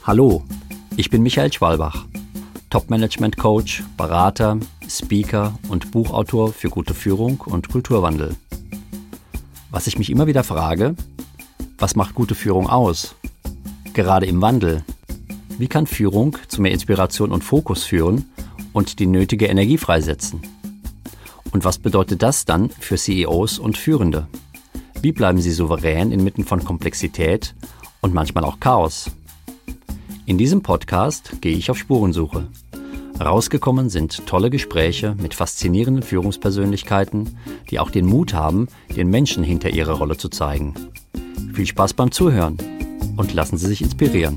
Hallo, ich bin Michael Schwalbach, Top-Management-Coach, Berater, Speaker und Buchautor für gute Führung und Kulturwandel. Was ich mich immer wieder frage: Was macht gute Führung aus? Gerade im Wandel. Wie kann Führung zu mehr Inspiration und Fokus führen und die nötige Energie freisetzen? Und was bedeutet das dann für CEOs und Führende? Wie bleiben sie souverän inmitten von Komplexität und manchmal auch Chaos? In diesem Podcast gehe ich auf Spurensuche. Rausgekommen sind tolle Gespräche mit faszinierenden Führungspersönlichkeiten, die auch den Mut haben, den Menschen hinter ihrer Rolle zu zeigen. Viel Spaß beim Zuhören und lassen Sie sich inspirieren.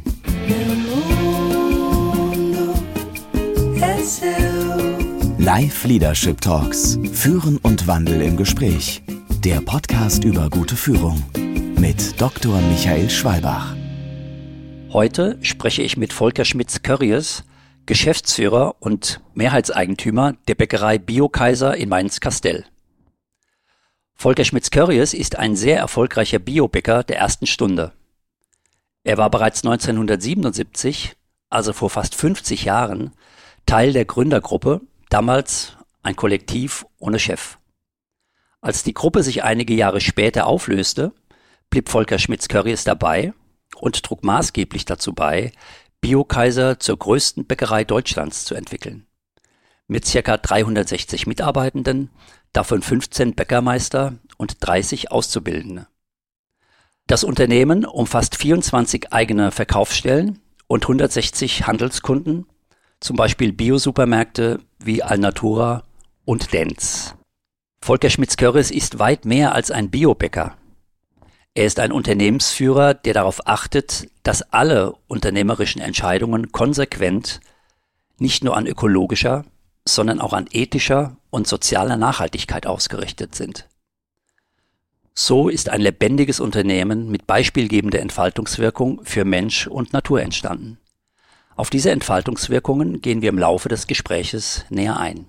Live Leadership Talks. Führen und Wandel im Gespräch. Der Podcast über gute Führung. Mit Dr. Michael Schwalbach. Heute spreche ich mit Volker Schmitz-Körries, Geschäftsführer und Mehrheitseigentümer der Bäckerei Bio-Kaiser in Mainz-Kastel. Volker Schmitz-Körries ist ein sehr erfolgreicher Biobäcker der ersten Stunde. Er war bereits 1977, also vor fast 50 Jahren, Teil der Gründergruppe, damals ein Kollektiv ohne Chef. Als die Gruppe sich einige Jahre später auflöste, blieb Volker Schmitz-Körries dabei und trug maßgeblich dazu bei, Bio-Kaiser zur größten Bäckerei Deutschlands zu entwickeln. Mit ca. 360 Mitarbeitenden, davon 15 Bäckermeister und 30 Auszubildende. Das Unternehmen umfasst 24 eigene Verkaufsstellen und 160 Handelskunden, zum Beispiel Bio-Supermärkte wie Alnatura und Dentz. Volker Schmitz-Körries ist weit mehr als ein Biobäcker. Er ist ein Unternehmensführer, der darauf achtet, dass alle unternehmerischen Entscheidungen konsequent nicht nur an ökologischer, sondern auch an ethischer und sozialer Nachhaltigkeit ausgerichtet sind. So ist ein lebendiges Unternehmen mit beispielgebender Entfaltungswirkung für Mensch und Natur entstanden. Auf diese Entfaltungswirkungen gehen wir im Laufe des Gespräches näher ein.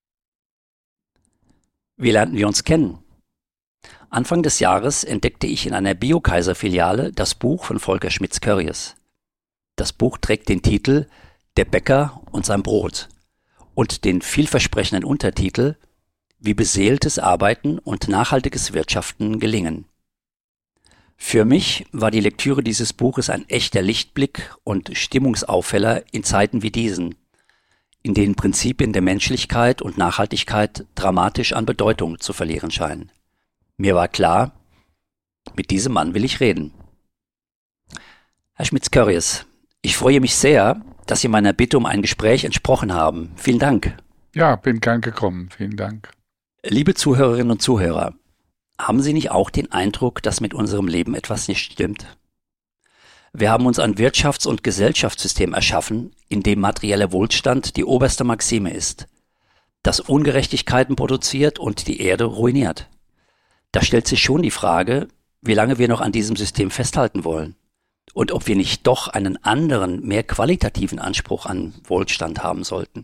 Wie lernten wir uns kennen? Anfang des Jahres entdeckte ich in einer Bio-Kaiser-Filiale das Buch von Volker Schmitz-Körries. Das Buch trägt den Titel »Der Bäcker und sein Brot« und den vielversprechenden Untertitel »Wie beseeltes Arbeiten und nachhaltiges Wirtschaften gelingen«. Für mich war die Lektüre dieses Buches ein echter Lichtblick und Stimmungsaufheller in Zeiten wie diesen, in denen Prinzipien der Menschlichkeit und Nachhaltigkeit dramatisch an Bedeutung zu verlieren scheinen. Mir war klar, mit diesem Mann will ich reden. Herr Schmitz-Körries, ich freue mich sehr, dass Sie meiner Bitte um ein Gespräch entsprochen haben. Vielen Dank. Ja, bin gern gekommen. Vielen Dank. Liebe Zuhörerinnen und Zuhörer, haben Sie nicht auch den Eindruck, dass mit unserem Leben etwas nicht stimmt? Wir haben uns ein Wirtschafts- und Gesellschaftssystem erschaffen, in dem materieller Wohlstand die oberste Maxime ist, das Ungerechtigkeiten produziert und die Erde ruiniert. Da stellt sich schon die Frage, wie lange wir noch an diesem System festhalten wollen und ob wir nicht doch einen anderen, mehr qualitativen Anspruch an Wohlstand haben sollten.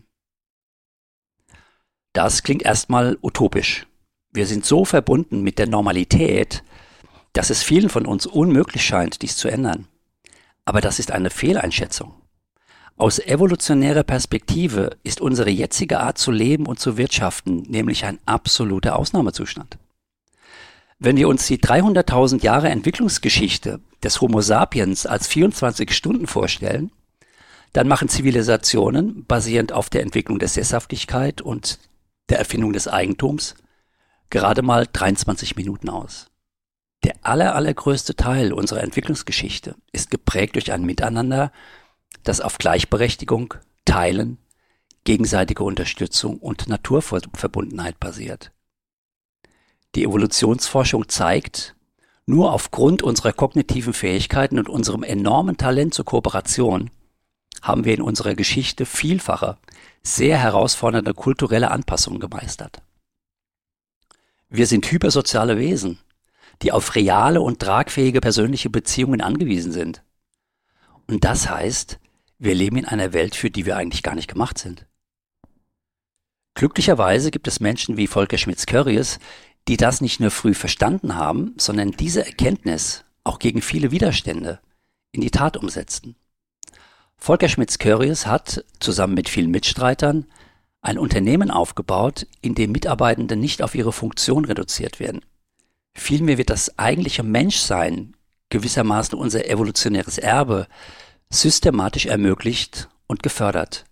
Das klingt erstmal utopisch. Wir sind so verbunden mit der Normalität, dass es vielen von uns unmöglich scheint, dies zu ändern. Aber das ist eine Fehleinschätzung. Aus evolutionärer Perspektive ist unsere jetzige Art zu leben und zu wirtschaften nämlich ein absoluter Ausnahmezustand. Wenn wir uns die 300.000 Jahre Entwicklungsgeschichte des Homo sapiens als 24 Stunden vorstellen, dann machen Zivilisationen, basierend auf der Entwicklung der Sesshaftigkeit und der Erfindung des Eigentums, gerade mal 23 Minuten aus. Der allergrößte Teil unserer Entwicklungsgeschichte ist geprägt durch ein Miteinander, das auf Gleichberechtigung, Teilen, gegenseitige Unterstützung und Naturverbundenheit basiert. Die Evolutionsforschung zeigt, nur aufgrund unserer kognitiven Fähigkeiten und unserem enormen Talent zur Kooperation haben wir in unserer Geschichte vielfache, sehr herausfordernde kulturelle Anpassungen gemeistert. Wir sind hypersoziale Wesen, die auf reale und tragfähige persönliche Beziehungen angewiesen sind. Und das heißt, wir leben in einer Welt, für die wir eigentlich gar nicht gemacht sind. Glücklicherweise gibt es Menschen wie Volker Schmitz-Körries, die das nicht nur früh verstanden haben, sondern diese Erkenntnis auch gegen viele Widerstände in die Tat umsetzten. Volker Schmitz-Körries hat, zusammen mit vielen Mitstreitern, ein Unternehmen aufgebaut, in dem Mitarbeitende nicht auf ihre Funktion reduziert werden. Vielmehr wird das eigentliche Menschsein, gewissermaßen unser evolutionäres Erbe, systematisch ermöglicht und gefördert.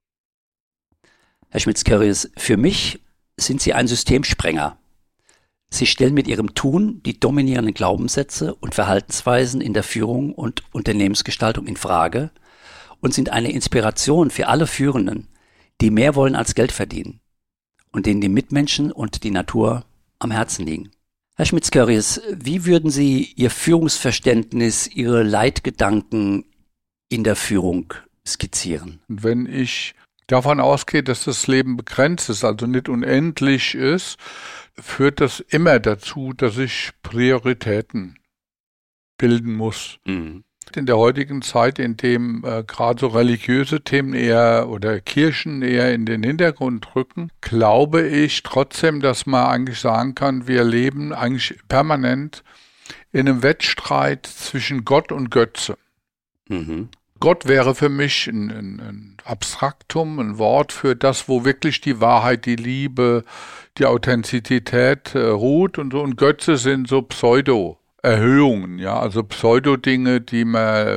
Herr Schmitz-Körries, für mich sind Sie ein Systemsprenger. Sie stellen mit Ihrem Tun die dominierenden Glaubenssätze und Verhaltensweisen in der Führung und Unternehmensgestaltung in Frage und sind eine Inspiration für alle Führenden, die mehr wollen als Geld verdienen und denen die Mitmenschen und die Natur am Herzen liegen. Herr Schmitz-Körries, wie würden Sie Ihr Führungsverständnis, Ihre Leitgedanken in der Führung skizzieren? Wenn ich davon ausgehe, dass das Leben begrenzt ist, also nicht unendlich ist, führt das immer dazu, dass ich Prioritäten bilden muss. Mhm. In der heutigen Zeit, in dem gerade so religiöse Themen eher oder Kirchen eher in den Hintergrund rücken, glaube ich trotzdem, dass man eigentlich sagen kann, wir leben eigentlich permanent in einem Wettstreit zwischen Gott und Götze. Mhm. Gott wäre für mich ein Abstraktum, ein Wort für das, wo wirklich die Wahrheit, die Liebe, die Authentizität ruht und so. Und Götze sind so Pseudo-Erhöhungen, ja, also Pseudo-Dinge, denen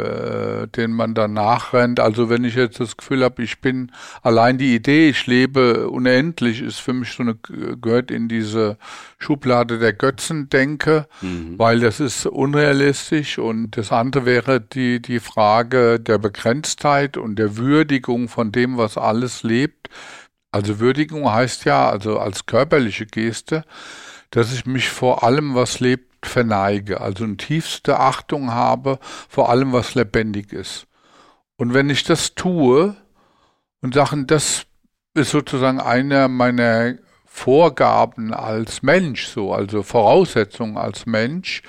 man dann nachrennt. Also wenn ich jetzt das Gefühl habe, ich bin allein die Idee, ich lebe unendlich, ist für mich gehört in diese Schublade der Götzendenke, weil das ist unrealistisch. Und das andere wäre die Frage der Begrenztheit und der Würdigung von dem, was alles lebt. Also Würdigung heißt ja, also als körperliche Geste, dass ich mich vor allem, was lebt, verneige. Also eine tiefste Achtung habe vor allem, was lebendig ist. Und wenn ich das tue und sage, das ist sozusagen einer meiner Vorgaben als Mensch, so, also Voraussetzungen als Mensch,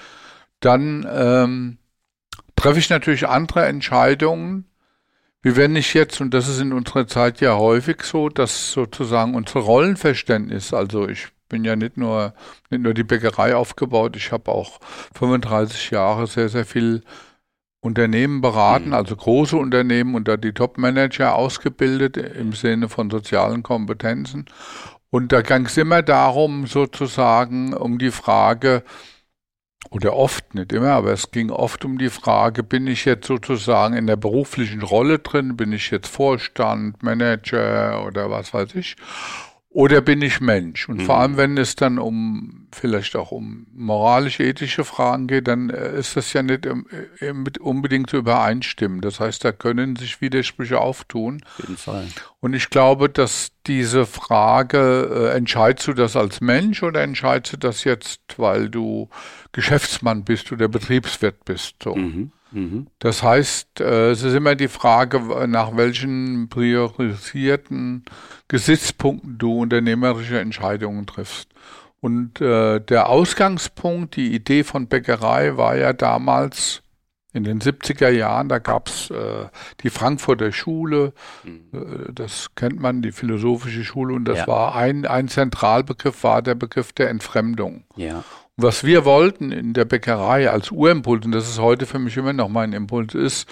dann treffe ich natürlich andere Entscheidungen, wie wenn ich jetzt, und das ist in unserer Zeit ja häufig so, dass sozusagen unser Rollenverständnis, also ich bin ja nicht nur die Bäckerei aufgebaut, ich habe auch 35 Jahre sehr, sehr viel Unternehmen beraten, also große Unternehmen und da die Top-Manager ausgebildet im Sinne von sozialen Kompetenzen. Und da ging es immer darum, sozusagen, um die Frage, oder oft, nicht immer, aber es ging oft um die Frage, bin ich jetzt sozusagen in der beruflichen Rolle drin, bin ich jetzt Vorstand, Manager oder was weiß ich, oder bin ich Mensch? Und vor allem, wenn es dann vielleicht auch um moralisch-ethische Fragen geht, dann ist das ja nicht unbedingt zu übereinstimmen. Das heißt, da können sich Widersprüche auftun. Auf jeden Fall. Und ich glaube, dass diese Frage, entscheidest du das als Mensch oder entscheidest du das jetzt, weil du Geschäftsmann bist oder Betriebswirt bist? So. Das heißt, es ist immer die Frage, nach welchen priorisierten Gesichtspunkten du unternehmerische Entscheidungen triffst. Und der Ausgangspunkt, die Idee von Bäckerei war ja damals in den 70er Jahren, da gab es die Frankfurter Schule, das kennt man, die philosophische Schule, und das war ein Zentralbegriff, war der Begriff der Entfremdung. Ja. Was wir wollten in der Bäckerei als Urimpuls, und das ist heute für mich immer noch mein Impuls, ist,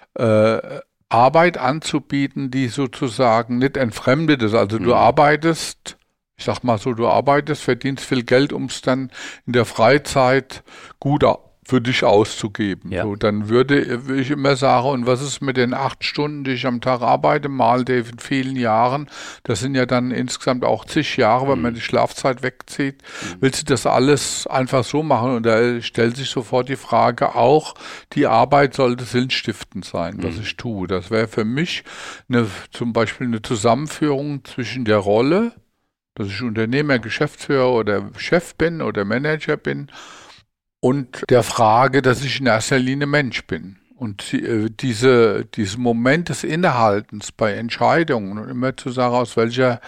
Arbeit anzubieten, die sozusagen nicht entfremdet ist. Also du arbeitest, ich sag mal so, du arbeitest, verdienst viel Geld, um es dann in der Freizeit gut für dich auszugeben. Ja. So, dann würde ich immer sagen, und was ist mit den 8 Stunden, die ich am Tag arbeite, mal in vielen Jahren, das sind ja dann insgesamt auch zig Jahre, wenn man die Schlafzeit wegzieht, willst du das alles einfach so machen? Und da stellt sich sofort die Frage auch, die Arbeit sollte sinnstiftend sein, was ich tue. Das wäre für mich zum Beispiel eine Zusammenführung zwischen der Rolle, dass ich Unternehmer, Geschäftsführer oder Chef bin oder Manager bin, und der Frage, dass ich in erster Linie Mensch bin. Und diesen Moment des Innehaltens bei Entscheidungen und immer zu sagen, aus welcher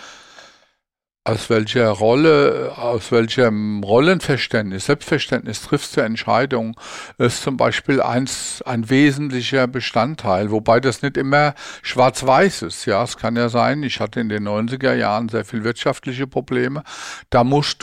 Rolle, aus welchem Rollenverständnis, Selbstverständnis triffst du Entscheidungen, ist zum Beispiel ein wesentlicher Bestandteil, wobei das nicht immer schwarz-weiß ist. Ja, es kann ja sein, ich hatte in den 90er Jahren sehr viel wirtschaftliche Probleme. Da musste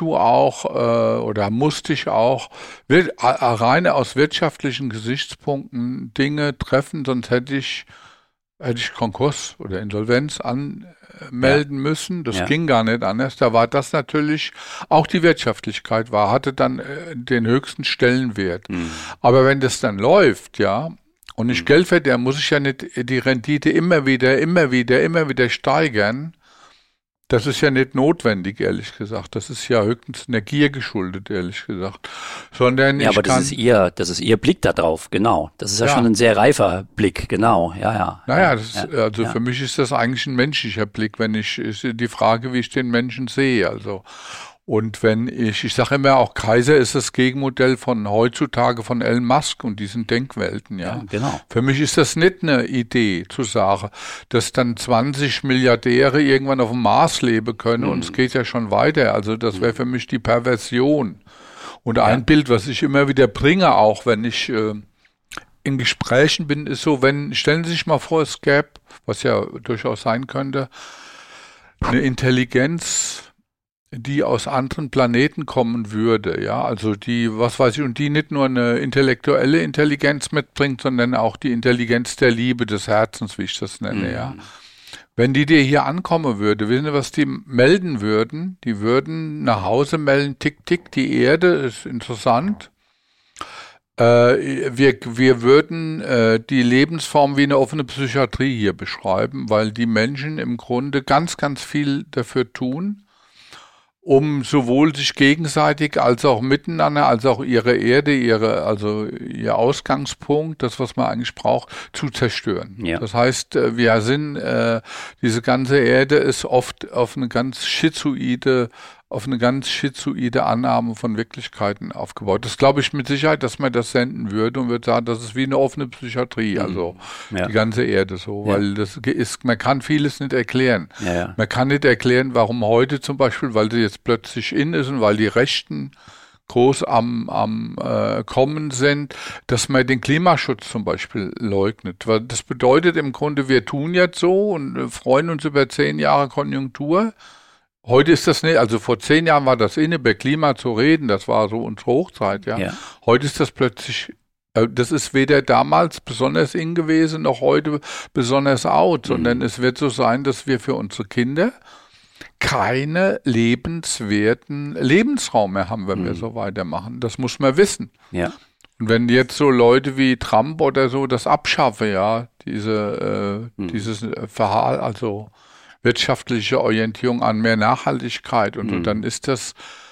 ich auch rein aus wirtschaftlichen Gesichtspunkten Dinge treffen, sonst hätte ich hätte ich Konkurs oder Insolvenz anmelden müssen. Das Ja. ging gar nicht anders. Da war das natürlich, auch die Wirtschaftlichkeit hatte dann den höchsten Stellenwert. Aber wenn das dann läuft, ja, und ich Geld verdiene, muss ich ja nicht die Rendite immer wieder steigern. Das ist ja nicht notwendig, ehrlich gesagt. Das ist ja höchstens einer Gier geschuldet, ehrlich gesagt. Sondern Ja, ich aber kann, das ist Ihr Blick da drauf, genau. Das ist ja Ja. schon ein sehr reifer Blick, genau. Ja. naja, das ist, Ja, also ja. für mich ist das eigentlich ein menschlicher Blick, ist die Frage, wie ich den Menschen sehe. Also, und wenn ich sage immer auch, Kaiser ist das Gegenmodell von heutzutage von Elon Musk und diesen Denkwelten, ja. Ja, genau. Für mich ist das nicht eine Idee zu sagen, dass dann 20 Milliardäre irgendwann auf dem Mars leben können und es geht ja schon weiter. Also das wäre für mich die Perversion. Und ein Bild, was ich immer wieder bringe, auch wenn ich in Gesprächen bin, ist so, stellen Sie sich mal vor, es gäbe, was ja durchaus sein könnte, eine Intelligenz, die aus anderen Planeten kommen würde, ja, also die, was weiß ich, und die nicht nur eine intellektuelle Intelligenz mitbringt, sondern auch die Intelligenz der Liebe, des Herzens, wie ich das nenne, ja. Wenn die dir hier ankommen würde, wissen Sie, was die melden würden? Die würden nach Hause melden, tick, tick, die Erde ist interessant. Wir würden die Lebensform wie eine offene Psychiatrie hier beschreiben, weil die Menschen im Grunde ganz, ganz viel dafür tun, um sowohl sich gegenseitig als auch miteinander, als auch ihre Erde, ihr Ausgangspunkt, das, was man eigentlich braucht, zu zerstören. Ja. Das heißt, diese ganze Erde ist oft auf eine ganz schizoide Annahme von Wirklichkeiten aufgebaut. Das glaube ich mit Sicherheit, dass man das senden würde und würde sagen, das ist wie eine offene Psychiatrie, also Ja. die ganze Erde so, weil man kann vieles nicht erklären. Ja. Man kann nicht erklären, warum heute zum Beispiel, weil sie jetzt plötzlich in ist und weil die Rechten groß am Kommen sind, dass man den Klimaschutz zum Beispiel leugnet. Weil das bedeutet im Grunde, wir tun jetzt so und freuen uns über 10 Jahre Konjunktur. Heute ist das nicht, also vor 10 Jahren war das über Klima zu reden, das war so unsere Hochzeit, ja. Ja. Heute ist das plötzlich, das ist weder damals besonders in gewesen, noch heute besonders out, sondern es wird so sein, dass wir für unsere Kinder keine lebenswerten Lebensraum mehr haben, wenn wir so weitermachen. Das muss man wissen. Ja. Und wenn jetzt so Leute wie Trump oder so das abschaffen, ja, dieses Verhalten, also wirtschaftliche Orientierung an mehr Nachhaltigkeit und so, dann ist das,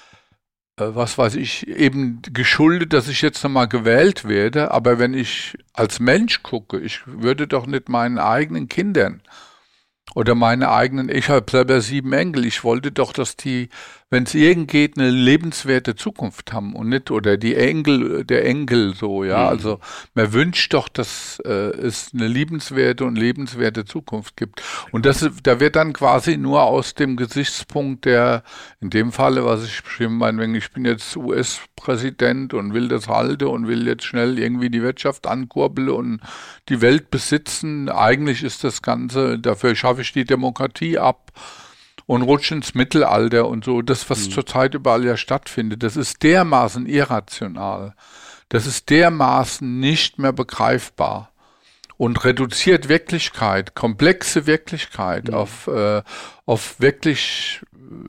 was weiß ich, eben geschuldet, dass ich jetzt nochmal gewählt werde. Aber wenn ich als Mensch gucke, ich würde doch nicht meinen eigenen Kindern oder ich habe selber 7 Enkel, ich wollte doch, dass die, wenn es irgend geht, eine lebenswerte Zukunft haben und nicht, oder der Enkel so, ja, also man wünscht doch, dass es eine lebenswerte Zukunft gibt. Und da wird dann quasi nur aus dem Gesichtspunkt in dem Falle, was ich beschrieben meine, ich bin jetzt US-Präsident und will das halten und will jetzt schnell irgendwie die Wirtschaft ankurbeln und die Welt besitzen. Eigentlich ist das Ganze, dafür schaffe ich die Demokratie ab und rutsche ins Mittelalter und so. Das, was zurzeit überall ja stattfindet, das ist dermaßen irrational. Das ist dermaßen nicht mehr begreifbar und reduziert Wirklichkeit, komplexe Wirklichkeit auf wirklich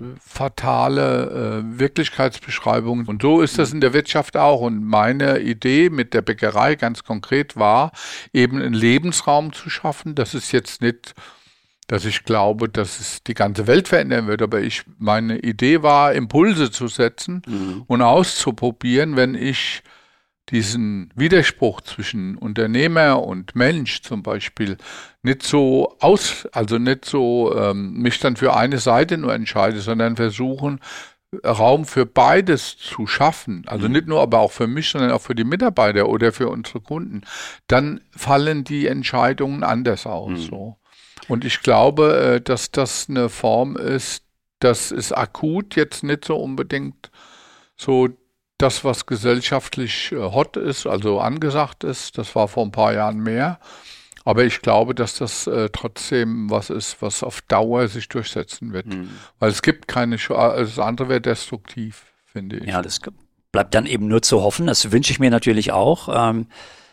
fatale Wirklichkeitsbeschreibungen. Und so ist das in der Wirtschaft auch. Und meine Idee mit der Bäckerei ganz konkret war, eben einen Lebensraum zu schaffen. Das ist jetzt nicht, dass ich glaube, dass es die ganze Welt verändern wird, aber meine Idee war, Impulse zu setzen und auszuprobieren, wenn ich diesen Widerspruch zwischen Unternehmer und Mensch zum Beispiel nicht so mich dann für eine Seite nur entscheide, sondern versuchen, Raum für beides zu schaffen, also nicht nur, aber auch für mich, sondern auch für die Mitarbeiter oder für unsere Kunden, dann fallen die Entscheidungen anders aus. So. Und ich glaube, dass das eine Form ist, das ist akut jetzt nicht so unbedingt so das, was gesellschaftlich hot ist, also angesagt ist. Das war vor ein paar Jahren mehr. Aber ich glaube, dass das trotzdem was ist, was auf Dauer sich durchsetzen wird. Weil es gibt das andere wäre destruktiv, finde ich. Ja, das bleibt dann eben nur zu hoffen. Das wünsche ich mir natürlich auch.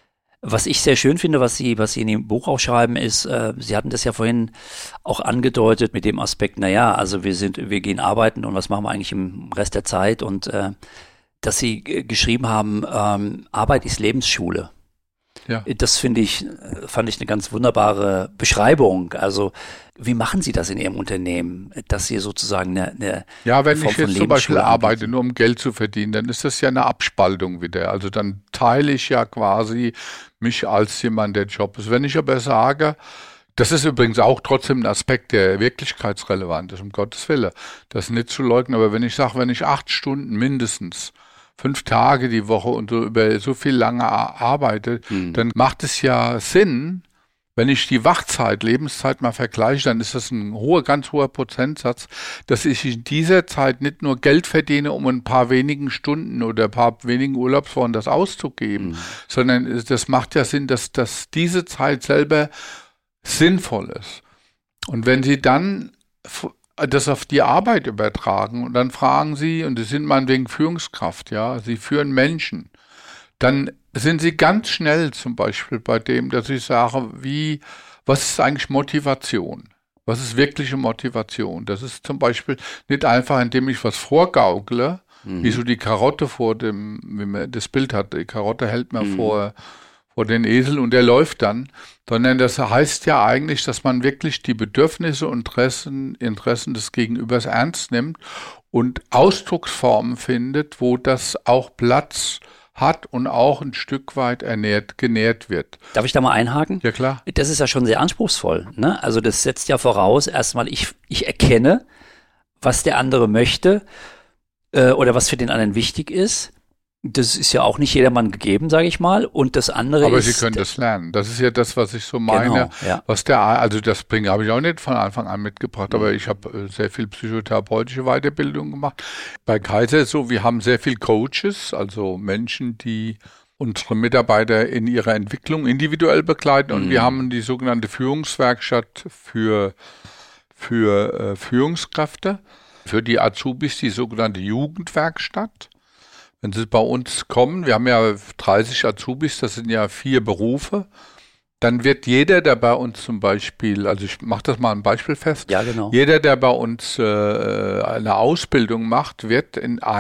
Was ich sehr schön finde, was Sie in dem Buch auch schreiben, ist, Sie hatten das ja vorhin auch angedeutet mit dem Aspekt, also wir gehen arbeiten und was machen wir eigentlich im Rest der Zeit und dass Sie geschrieben haben, Arbeit ist Lebensschule. Ja. Das fand ich eine ganz wunderbare Beschreibung. Also, wie machen Sie das in Ihrem Unternehmen, dass Sie sozusagen eine wenn Form ich von jetzt zum Beispiel Lebensschule arbeite, anbieten? nur um Geld zu verdienen, dann ist das ja eine Abspaltung wieder. Also dann teile ich ja quasi mich als jemand, der Job ist. Wenn ich aber sage, das ist übrigens auch trotzdem ein Aspekt, der wirklichkeitsrelevant ist, um Gottes Willen. Das ist nicht zu leugnen, aber wenn ich sage, wenn ich 8 Stunden mindestens 5 Tage die Woche und so über so viel lange arbeite, dann macht es ja Sinn, wenn ich die Lebenszeit mal vergleiche, dann ist das ein ganz hoher Prozentsatz, dass ich in dieser Zeit nicht nur Geld verdiene, um ein paar wenigen Stunden oder ein paar wenigen Urlaubswochen das auszugeben, sondern das macht ja Sinn, dass diese Zeit selber sinnvoll ist. Und wenn Sie dann das auf die Arbeit übertragen und dann fragen Sie, und Sie sind meinetwegen Führungskraft, ja, Sie führen Menschen, dann sind Sie ganz schnell zum Beispiel bei dem, dass ich sage, was ist eigentlich Motivation? Was ist wirkliche Motivation? Das ist zum Beispiel nicht einfach, indem ich was vorgaukle, wie so die Karotte wie man das Bild hat, die Karotte hält man vor den Esel und der läuft dann, sondern das heißt ja eigentlich, dass man wirklich die Bedürfnisse und Interessen des Gegenübers ernst nimmt und Ausdrucksformen findet, wo das auch Platz hat und auch ein Stück weit genährt wird. Darf ich da mal einhaken? Ja, klar. Das ist ja schon sehr anspruchsvoll, ne? Also das setzt ja voraus, erstmal ich erkenne, was der andere möchte oder was für den anderen wichtig ist. Das ist ja auch nicht jedermann gegeben, sage ich mal. Und das andere aber ist... Sie können das lernen. Das ist ja das, was ich so meine. Genau, ja. Also das habe ich auch nicht von Anfang an mitgebracht, aber ich habe sehr viel psychotherapeutische Weiterbildung gemacht. Bei Kaiser ist so, wir haben sehr viel Coaches, also Menschen, die unsere Mitarbeiter in ihrer Entwicklung individuell begleiten. Und wir haben die sogenannte Führungswerkstatt für Führungskräfte, für die Azubis die sogenannte Jugendwerkstatt. Wenn Sie bei uns kommen, wir haben ja 30 Azubis, das sind ja 4 Berufe, dann wird jeder, der bei uns zum Beispiel, also ich mache das mal ein Beispiel fest, Ja, genau. jeder, der bei uns eine Ausbildung macht, wird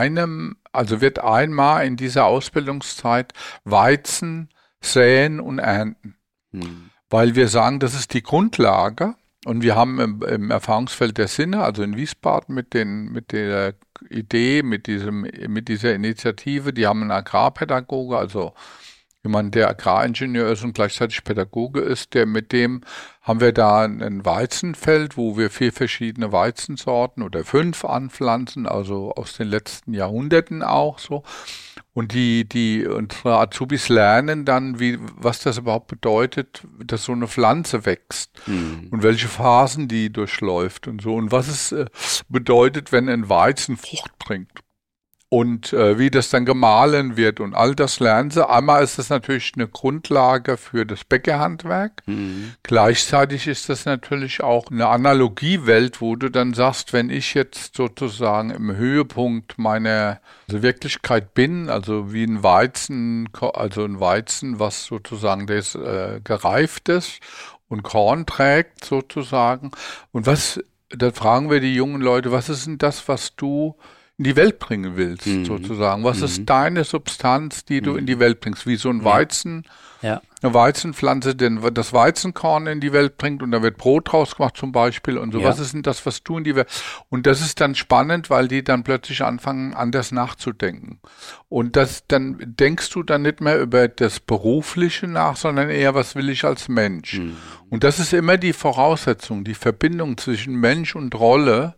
einmal in dieser Ausbildungszeit Weizen säen und ernten. Weil wir sagen, das ist die Grundlage. Und wir haben im Erfahrungsfeld der Sinne, also in Wiesbaden mit der Idee, mit dieser Initiative, die haben einen Agrarpädagoge, also jemand, der Agraringenieur ist und gleichzeitig Pädagoge ist, mit dem haben wir da ein Weizenfeld, wo wir 4 verschiedene Weizensorten oder 5 anpflanzen, also aus den letzten Jahrhunderten auch so. Und unsere Azubis lernen dann, was das überhaupt bedeutet, dass so eine Pflanze wächst und welche Phasen die durchläuft und so und was es bedeutet, wenn ein Weizen Frucht bringt und wie das dann gemahlen wird und all das lernen sie. Einmal ist das natürlich eine Grundlage für das Bäckerhandwerk. Gleichzeitig ist das natürlich auch eine Analogiewelt, wo du dann sagst, wenn ich jetzt sozusagen im Höhepunkt meiner Wirklichkeit bin, also wie ein Weizen, was sozusagen gereift ist und Korn trägt sozusagen. Und da fragen wir die jungen Leute, was ist denn das, was du in die Welt bringen willst, sozusagen? Was ist deine Substanz, die du in die Welt bringst? Wie so ein Weizen, eine Weizenpflanze, das Weizenkorn in die Welt bringt und da wird Brot draus gemacht zum Beispiel und so. Ja. Was ist denn das, was du in die Welt... Und das ist dann spannend, weil die dann plötzlich anfangen, anders nachzudenken. Und dann denkst du dann nicht mehr über das Berufliche nach, sondern eher, was will ich als Mensch? Und das ist immer die Voraussetzung, die Verbindung zwischen Mensch und Rolle,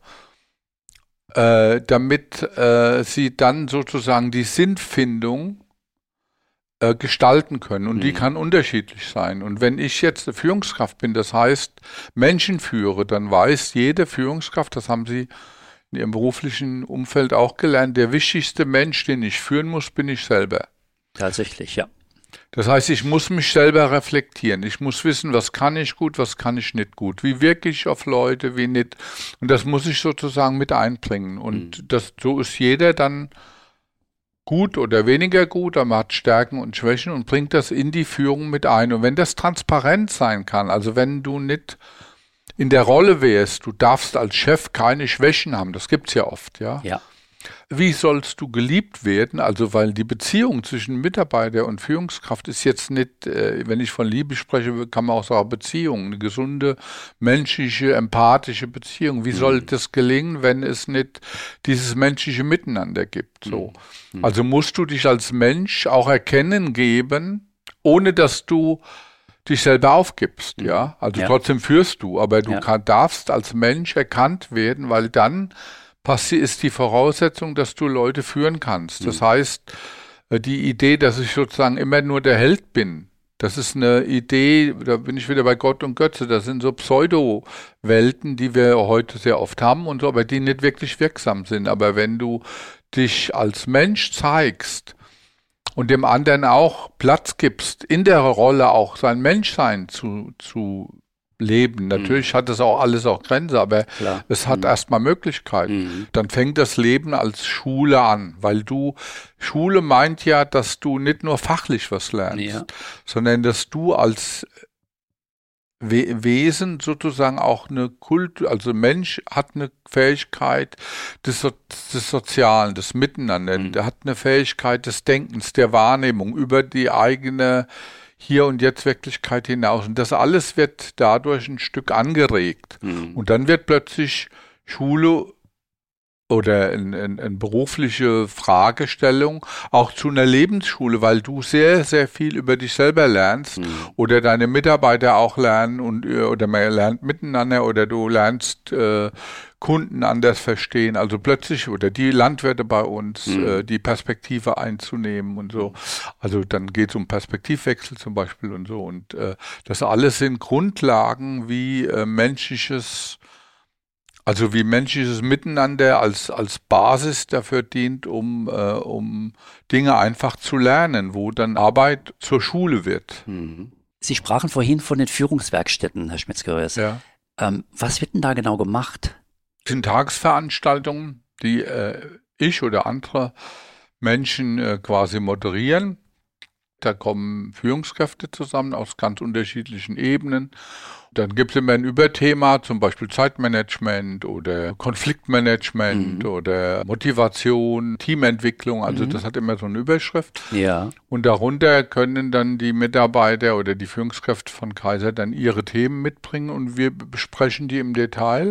damit sie dann sozusagen die Sinnfindung gestalten können. Und die kann unterschiedlich sein. Und wenn ich jetzt eine Führungskraft bin, das heißt Menschen führe, dann weiß jede Führungskraft, das haben sie in ihrem beruflichen Umfeld auch gelernt, der wichtigste Mensch, den ich führen muss, bin ich selber. Tatsächlich, ja. Das heißt, ich muss mich selber reflektieren. Ich muss wissen, was kann ich gut, was kann ich nicht gut. Wie wirke ich auf Leute, wie nicht. Und das muss ich sozusagen mit einbringen. Und so ist jeder dann gut oder weniger gut, aber man hat Stärken und Schwächen und bringt das in die Führung mit ein. Und wenn das transparent sein kann, also wenn du nicht in der Rolle wärst, du darfst als Chef keine Schwächen haben, das gibt's ja oft, ja. Ja. Wie sollst du geliebt werden? Also, weil die Beziehung zwischen Mitarbeiter und Führungskraft ist jetzt nicht, wenn ich von Liebe spreche, kann man auch sagen Beziehung, eine gesunde, menschliche, empathische Beziehung. Wie soll das gelingen, wenn es nicht dieses menschliche Miteinander gibt? So. Also musst du dich als Mensch auch erkennen geben, ohne dass du dich selber aufgibst, ja. Also trotzdem führst du, aber du darfst als Mensch erkannt werden, weil dann ist die Voraussetzung, dass du Leute führen kannst. Das heißt, die Idee, dass ich sozusagen immer nur der Held bin, das ist eine Idee, da bin ich wieder bei Gott und Götze, das sind so Pseudo-Welten, die wir heute sehr oft haben und so, aber die nicht wirklich wirksam sind. Aber wenn du dich als Mensch zeigst und dem anderen auch Platz gibst, in der Rolle auch sein Menschsein zu leben. Natürlich hat das auch alles auch Grenzen, aber es hat erstmal Möglichkeiten. Dann fängt das Leben als Schule an, weil Schule meint ja, dass du nicht nur fachlich was lernst, sondern dass du als Wesen sozusagen auch eine also Mensch hat eine Fähigkeit des Sozialen, des Miteinander, der hat eine Fähigkeit des Denkens, der Wahrnehmung über die eigene Hier- und Jetzt-Wirklichkeit hinaus. Und das alles wird dadurch ein Stück angeregt. Und dann wird plötzlich Schule oder eine berufliche Fragestellung auch zu einer Lebensschule, weil du sehr, sehr viel über dich selber lernst oder deine Mitarbeiter auch lernen oder man lernt miteinander oder du lernst Kunden anders verstehen, also plötzlich, oder die Landwirte bei uns, die Perspektive einzunehmen und so. Also dann geht es um Perspektivwechsel zum Beispiel und so. Und das alles sind Grundlagen, wie menschliches Miteinander als Basis dafür dient, um Dinge einfach zu lernen, wo dann Arbeit zur Schule wird. Sie sprachen vorhin von den Führungswerkstätten, Herr Schmitz-Curriers. Ja. Was wird denn da genau gemacht? Das sind Tagesveranstaltungen, die ich oder andere Menschen quasi moderieren. Da kommen Führungskräfte zusammen aus ganz unterschiedlichen Ebenen. Dann gibt es immer ein Überthema, zum Beispiel Zeitmanagement oder Konfliktmanagement oder Motivation, Teamentwicklung. Also das hat immer so eine Überschrift. Ja. Und darunter können dann die Mitarbeiter oder die Führungskräfte von Kaiser dann ihre Themen mitbringen und wir besprechen die im Detail.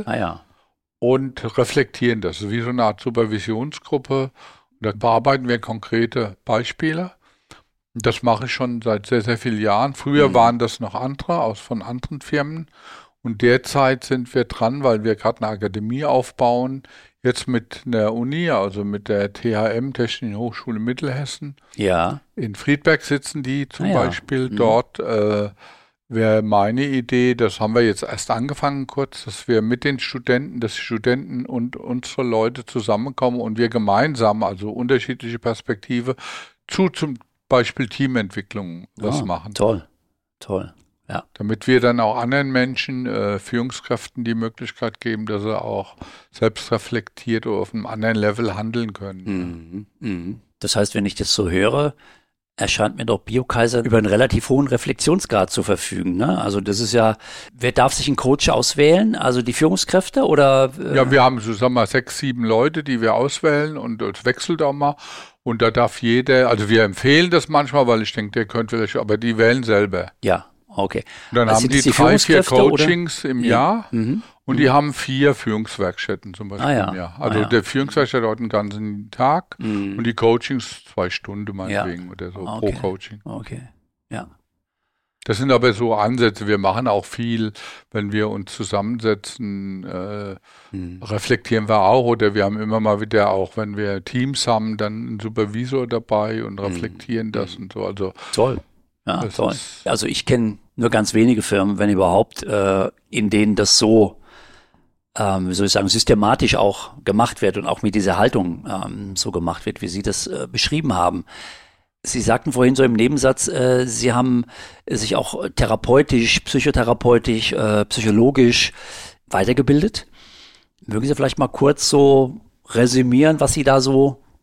Und reflektieren das. Also wie so eine Art Supervisionsgruppe. Und da bearbeiten wir konkrete Beispiele. Das mache ich schon seit sehr, sehr vielen Jahren. Früher waren das noch andere von anderen Firmen. Und derzeit sind wir dran, weil wir gerade eine Akademie aufbauen, jetzt mit einer Uni, also mit der THM, Technischen Hochschule Mittelhessen. Ja. In Friedberg sitzen die zum Beispiel. Dort wäre meine Idee, das haben wir jetzt erst angefangen kurz, dass wir mit den Studenten, dass die Studenten und unsere Leute zusammenkommen und wir gemeinsam, also unterschiedliche Perspektive, zum Beispiel Teamentwicklung was machen. Toll. Ja. Damit wir dann auch anderen Menschen, Führungskräften die Möglichkeit geben, dass sie auch selbst reflektiert oder auf einem anderen Level handeln können. Das heißt, wenn ich das so höre, erscheint mir doch BioKaiser über einen relativ hohen Reflexionsgrad zu verfügen. Ne? Also das ist ja, wer darf sich einen Coach auswählen? Also die Führungskräfte oder? Ja, wir haben so, sagen wir mal, 6, 7 Leute, die wir auswählen und es wechselt auch mal. Und da darf jeder, also wir empfehlen das manchmal, weil ich denke, der könnte vielleicht, aber die wählen selber. Ja, okay. Und dann haben die 3, 4 Coachings im Jahr und die haben 4 Führungswerkstätten zum Beispiel im Jahr. Also der Führungswerkstatt dauert einen ganzen Tag und die Coachings 2 Stunden meinetwegen oder so pro Coaching. Okay, ja. Das sind aber so Ansätze. Wir machen auch viel, wenn wir uns zusammensetzen, reflektieren wir auch. Oder wir haben immer mal wieder auch, wenn wir Teams haben, dann einen Supervisor dabei und reflektieren das und so. Also toll. Ja, toll. Also ich kenne nur ganz wenige Firmen, wenn überhaupt, in denen das so, wie soll ich sagen, systematisch auch gemacht wird und auch mit dieser Haltung so gemacht wird, wie Sie das beschrieben haben. Sie sagten vorhin so im Nebensatz, Sie haben sich auch therapeutisch, psychotherapeutisch, psychologisch weitergebildet. Mögen Sie vielleicht mal kurz so resümieren, was Sie da so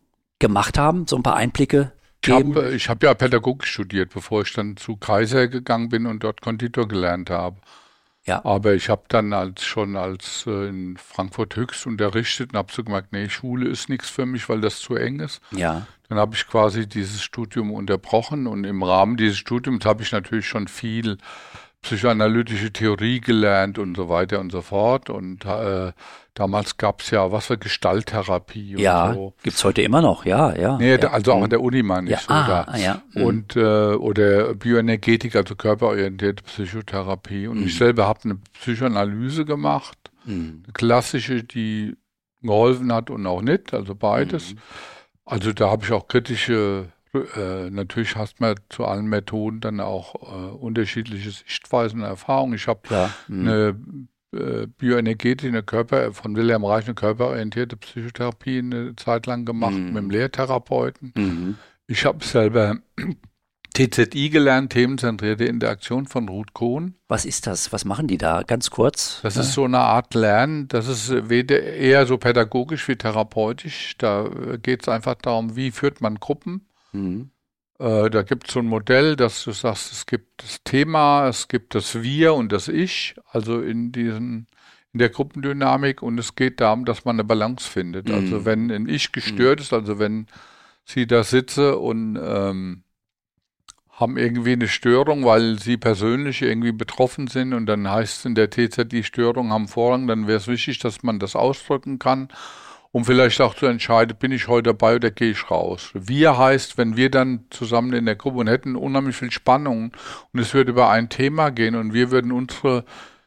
gemacht haben, so ein paar Einblicke geben? Ich hab ja Pädagogik studiert, bevor ich dann zu Kaiser gegangen bin und dort Konditor gelernt habe. Ja. Aber ich habe dann schon als in Frankfurt Höchst unterrichtet und habe so gemerkt, nee, Schule ist nichts für mich, weil das zu eng ist. Ja. Dann habe ich quasi dieses Studium unterbrochen und im Rahmen dieses Studiums habe ich natürlich schon viel psychoanalytische Theorie gelernt und so weiter und so fort. Und damals gab es ja, was für Gestalttherapie und so. Gibt's heute immer noch, ja. Nee, ja. also auch an der Uni meine ich so da. Ja. Und oder Bioenergetik, also körperorientierte Psychotherapie. Und ich selber habe eine Psychoanalyse gemacht, eine klassische, die geholfen hat und auch nicht, also beides. Also da habe ich auch kritische, natürlich hast man zu allen Methoden dann auch unterschiedliche Sichtweisen und Erfahrungen. Ich habe eine bioenergetische von Wilhelm Reich eine körperorientierte Psychotherapie eine Zeit lang gemacht mit einem Lehrtherapeuten. Ich habe selber TZI gelernt, themenzentrierte Interaktion von Ruth Kohn. Was ist das? Was machen die da? Ganz kurz. Das ist so eine Art Lernen, das ist eher so pädagogisch wie therapeutisch. Da geht es einfach darum, wie führt man Gruppen. Da gibt es so ein Modell, dass du sagst, es gibt das Thema, es gibt das Wir und das Ich, also in der Gruppendynamik, und es geht darum, dass man eine Balance findet. Also wenn ein Ich gestört ist, also wenn sie da sitze und haben irgendwie eine Störung, weil sie persönlich irgendwie betroffen sind, und dann heißt es in der TZI, Störungen haben Vorrang, dann wäre es wichtig, dass man das ausdrücken kann, um vielleicht auch zu entscheiden, bin ich heute dabei oder gehe ich raus. Wir heißt, wenn wir dann zusammen in der Gruppe und hätten unheimlich viel Spannung und es würde über ein Thema gehen und wir würden unsere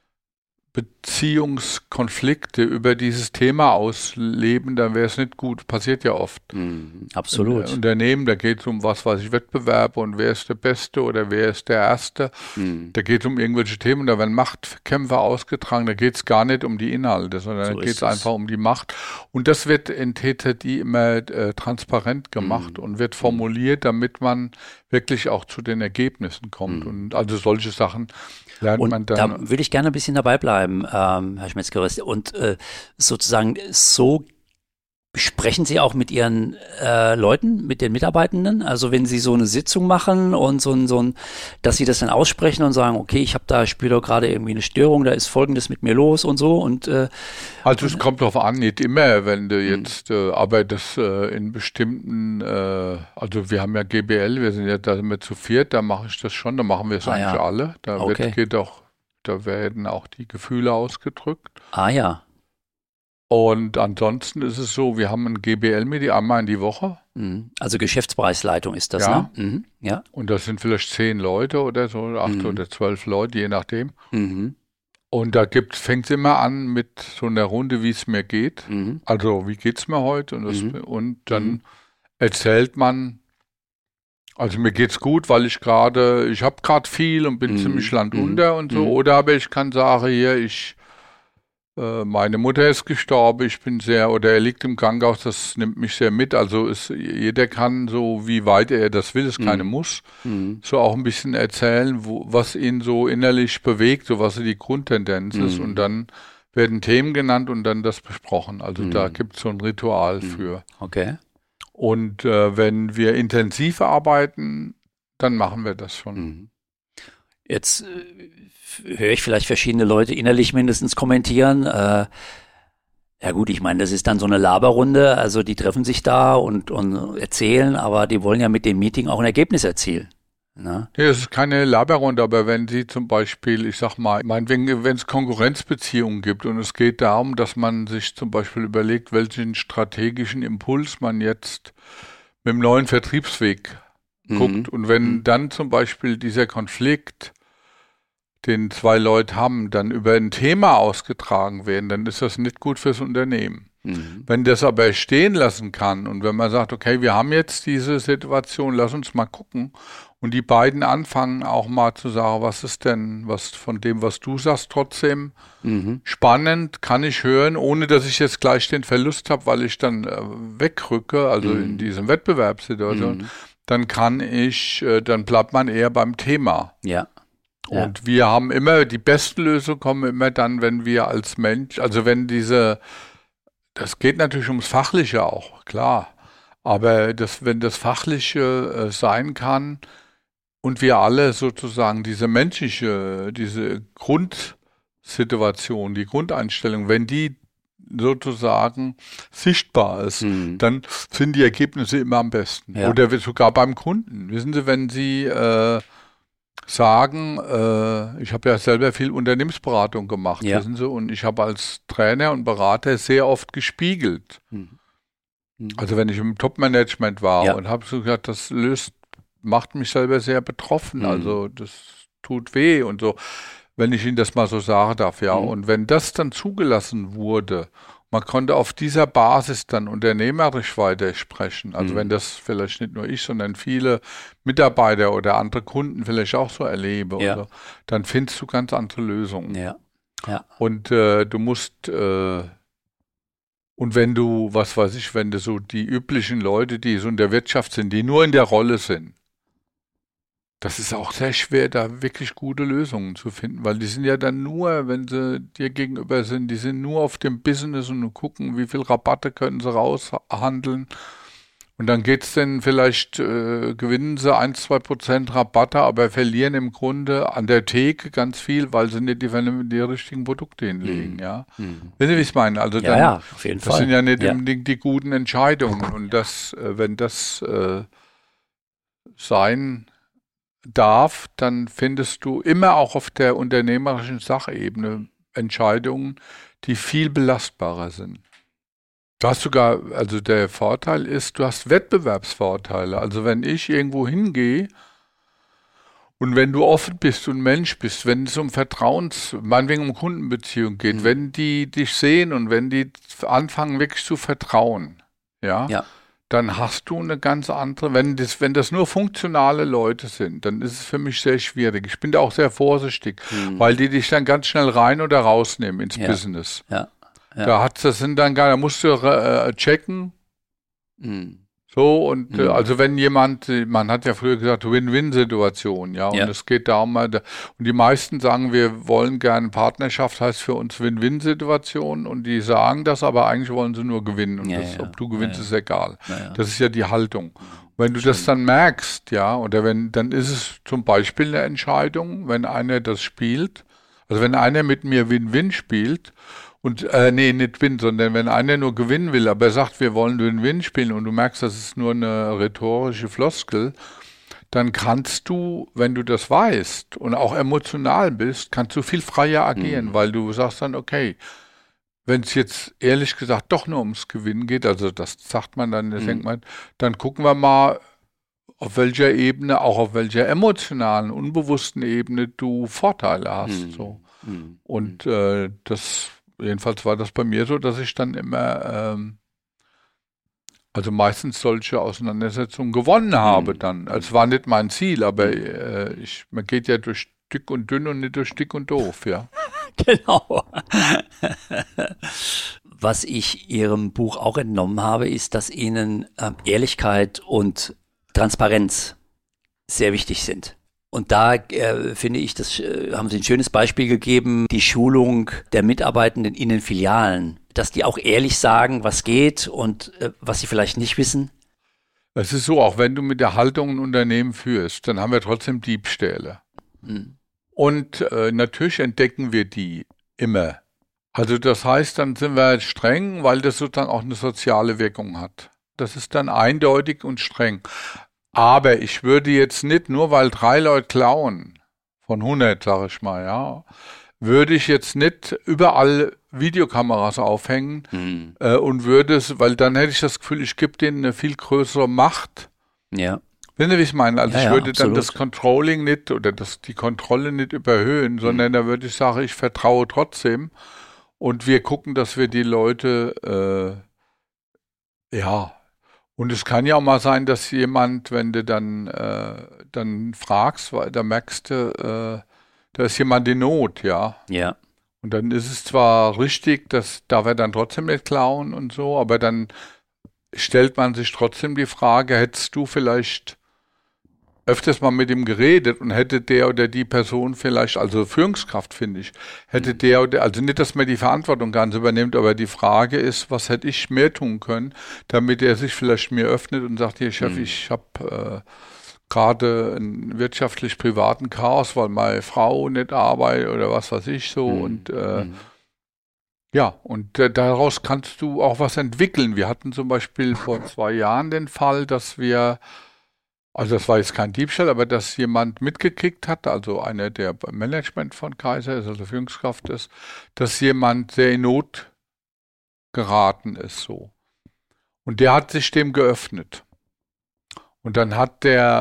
Beziehungskonflikte über dieses Thema ausleben, dann wäre es nicht gut. Passiert ja oft. Absolut. In Unternehmen, da geht es um Wettbewerbe und wer ist der Beste oder wer ist der Erste. Da geht es um irgendwelche Themen, da werden Machtkämpfe ausgetragen, da geht es gar nicht um die Inhalte, sondern da geht es einfach um die Macht. Und das wird in TZI immer transparent gemacht und wird formuliert, damit man wirklich auch zu den Ergebnissen kommt. Und also solche Sachen lernt man dann. Da würde ich gerne ein bisschen dabei bleiben, Herr Schmitz-Körries. Und sozusagen so sprechen Sie auch mit Ihren Leuten, mit den Mitarbeitenden? Also wenn Sie so eine Sitzung machen und dass Sie das dann aussprechen und sagen, okay, ich spüre da gerade irgendwie eine Störung, da ist Folgendes mit mir los und so. Und also es kommt darauf an, nicht immer, wenn du jetzt arbeitest in bestimmten, also wir haben ja GBL, wir sind ja damit zu viert, da mache ich das schon, da machen wir es eigentlich alle. Da werden auch die Gefühle ausgedrückt. Und ansonsten ist es so, wir haben ein GBL-Meeting einmal in die Woche. Also Geschäftsbereichsleitung ist das, ja. Ne? Ja. Und das sind vielleicht 10 Leute oder so, 8 oder 12 Leute, je nachdem. Und da fängt es immer an mit so einer Runde, wie es mir geht. Also, wie geht's mir heute? Und dann erzählt man, also mir geht's gut, weil ich habe gerade viel und bin ziemlich landunter und so. Oder aber ich kann sagen, hier, meine Mutter ist gestorben, er liegt im Krankenhaus, das nimmt mich sehr mit. Also jeder kann so, wie weit er das will, ist keine Muss, so auch ein bisschen erzählen, was ihn so innerlich bewegt, so was die Grundtendenz ist. Und dann werden Themen genannt und dann das besprochen. Also da gibt es so ein Ritual für. Okay. Und wenn wir intensiv arbeiten, dann machen wir das schon. Jetzt höre ich vielleicht verschiedene Leute innerlich mindestens kommentieren. Ja gut, ich meine, das ist dann so eine Laberrunde, also die treffen sich da und erzählen, aber die wollen ja mit dem Meeting auch ein Ergebnis erzielen. Ne? Ja, es ist keine Laberrunde, aber wenn Sie zum Beispiel, ich sag mal, meinetwegen, wenn es Konkurrenzbeziehungen gibt und es geht darum, dass man sich zum Beispiel überlegt, welchen strategischen Impuls man jetzt mit dem neuen Vertriebsweg guckt, und wenn dann zum Beispiel dieser Konflikt, den 2 Leute haben, dann über ein Thema ausgetragen werden, dann ist das nicht gut fürs Unternehmen. Wenn das aber stehen lassen kann und wenn man sagt, okay, wir haben jetzt diese Situation, lass uns mal gucken, und die beiden anfangen auch mal zu sagen, was ist denn, was von dem, was du sagst, trotzdem spannend, kann ich hören, ohne dass ich jetzt gleich den Verlust habe, weil ich dann wegrücke, also in diesem Wettbewerbssituation, dann bleibt man eher beim Thema. Ja. Und wir haben immer, die besten Lösungen kommen immer dann, wenn wir als Mensch, also wenn das geht natürlich ums Fachliche auch, klar, Aber wenn das Fachliche sein kann und wir alle sozusagen diese Grundsituation, die Grundeinstellung, wenn die sozusagen sichtbar ist, dann sind die Ergebnisse immer am besten. Ja. Oder sogar beim Kunden. Wissen Sie, wenn Sie sagen, ich habe ja selber viel Unternehmensberatung gemacht, Ja. wissen Sie, und ich habe als Trainer und Berater sehr oft gespiegelt. Also wenn ich im Top-Management war Ja. und habe so gesagt, macht mich selber sehr betroffen, also das tut weh und so, wenn ich Ihnen das mal so sagen darf, ja. Und wenn das dann zugelassen wurde, man konnte auf dieser Basis dann unternehmerisch weitersprechen, also wenn das vielleicht nicht nur ich, sondern viele Mitarbeiter oder andere Kunden vielleicht auch so erlebe, Ja. und so, dann findest du ganz andere Lösungen. Ja. Ja. Und du musst, und wenn du, was weiß ich, wenn du so die üblichen Leute, die so in der Wirtschaft sind, die nur in der Rolle sind, das ist auch sehr schwer, da wirklich gute Lösungen zu finden, weil die sind ja dann nur, wenn sie dir gegenüber sind, die sind nur auf dem Business und gucken, wie viel Rabatte können sie raushandeln. Und dann geht's denn vielleicht, gewinnen sie 1-2% Rabatte, aber verlieren im Grunde an der Theke ganz viel, weil sie nicht die richtigen Produkte hinlegen, ja. Wissen Sie, wie ich es meine? Also dann, Ja, auf jeden das Fall. sind ja nicht Ja. unbedingt die guten Entscheidungen. Und das, wenn das sein darf, dann findest du immer auch auf der unternehmerischen Sachebene Entscheidungen, die viel belastbarer sind. Du hast sogar, also der Vorteil ist, du hast Wettbewerbsvorteile. Also wenn ich irgendwo hingehe und wenn du offen bist und Mensch bist, wenn es um meinetwegen um Kundenbeziehung geht, wenn die dich sehen und wenn die anfangen wirklich zu vertrauen, ja, dann hast du eine ganz andere, wenn das nur funktionale Leute sind, dann ist es für mich sehr schwierig. Ich bin da auch sehr vorsichtig, weil die dich dann ganz schnell rein oder rausnehmen ins Business. Ja. Da musst du checken. So, und also wenn man hat ja früher gesagt, Win-Win-Situation, ja, und es geht darum, und die meisten sagen, wir wollen gerne Partnerschaft, heißt für uns Win-Win-Situation, und die sagen das, aber eigentlich wollen sie nur gewinnen, und ob du gewinnst, ist egal. Das ist ja die Haltung. Wenn du das dann merkst, ja, oder dann ist es zum Beispiel eine Entscheidung, wenn einer das spielt, also wenn einer mit mir Win-Win spielt, und, nicht Win, sondern wenn einer nur gewinnen will, aber er sagt, wir wollen Win-Win spielen, und du merkst, das ist nur eine rhetorische Floskel, dann kannst du, wenn du das weißt und auch emotional bist, kannst du viel freier agieren, weil du sagst dann, okay, wenn es jetzt ehrlich gesagt doch nur ums Gewinnen geht, also das sagt man dann, das denkt man, dann gucken wir mal, auf welcher Ebene, auch auf welcher emotionalen, unbewussten Ebene du Vorteile hast. So. Und jedenfalls war das bei mir so, dass ich dann immer, also meistens solche Auseinandersetzungen gewonnen habe dann. Es war nicht mein Ziel, aber man geht ja durch dick und dünn und nicht durch dick und doof, ja. Genau. Was ich Ihrem Buch auch entnommen habe, ist, dass Ihnen Ehrlichkeit und Transparenz sehr wichtig sind. Und da finde ich, das haben Sie ein schönes Beispiel gegeben, die Schulung der Mitarbeitenden in den Filialen, dass die auch ehrlich sagen, was geht und was sie vielleicht nicht wissen. Es ist so, auch wenn du mit der Haltung ein Unternehmen führst, dann haben wir trotzdem Diebstähle. Und natürlich entdecken wir die immer. Also das heißt, dann sind wir streng, weil das sozusagen auch eine soziale Wirkung hat. Das ist dann eindeutig und streng. Aber ich würde jetzt nicht, nur weil 3 Leute klauen, von 100, sage ich mal, ja, würde ich jetzt nicht überall Videokameras aufhängen und würde es, weil dann hätte ich das Gefühl, ich gebe denen eine viel größere Macht. Ja. Wissen Sie, wie ich meine? Also ich würde absolut. dann das Controlling nicht oder die Kontrolle nicht überhöhen, sondern da würde ich sagen, ich vertraue trotzdem und wir gucken, dass wir die Leute, und es kann ja auch mal sein, dass jemand, wenn du dann fragst, weil da merkst du, da ist jemand in Not, ja. Ja. Und dann ist es zwar richtig, dass darf er dann trotzdem nicht klauen und so, aber dann stellt man sich trotzdem die Frage, hättest du vielleicht öfters mal mit ihm geredet und hätte der oder die Person vielleicht, also Führungskraft finde ich, hätte der oder, also nicht, dass man die Verantwortung ganz übernimmt, aber die Frage ist, was hätte ich mehr tun können, damit er sich vielleicht mir öffnet und sagt, hier Chef, ich habe gerade einen wirtschaftlich-privaten Chaos, weil meine Frau nicht arbeitet oder was weiß ich so und ja, und daraus kannst du auch was entwickeln. Wir hatten zum Beispiel vor 2 Jahren den Fall, dass wir, also das war jetzt kein Diebstahl, aber dass jemand mitgekriegt hat, also einer, der beim Management von Kaiser ist, also Führungskraft ist, dass jemand sehr in Not geraten ist so. Und der hat sich dem geöffnet. Und dann hat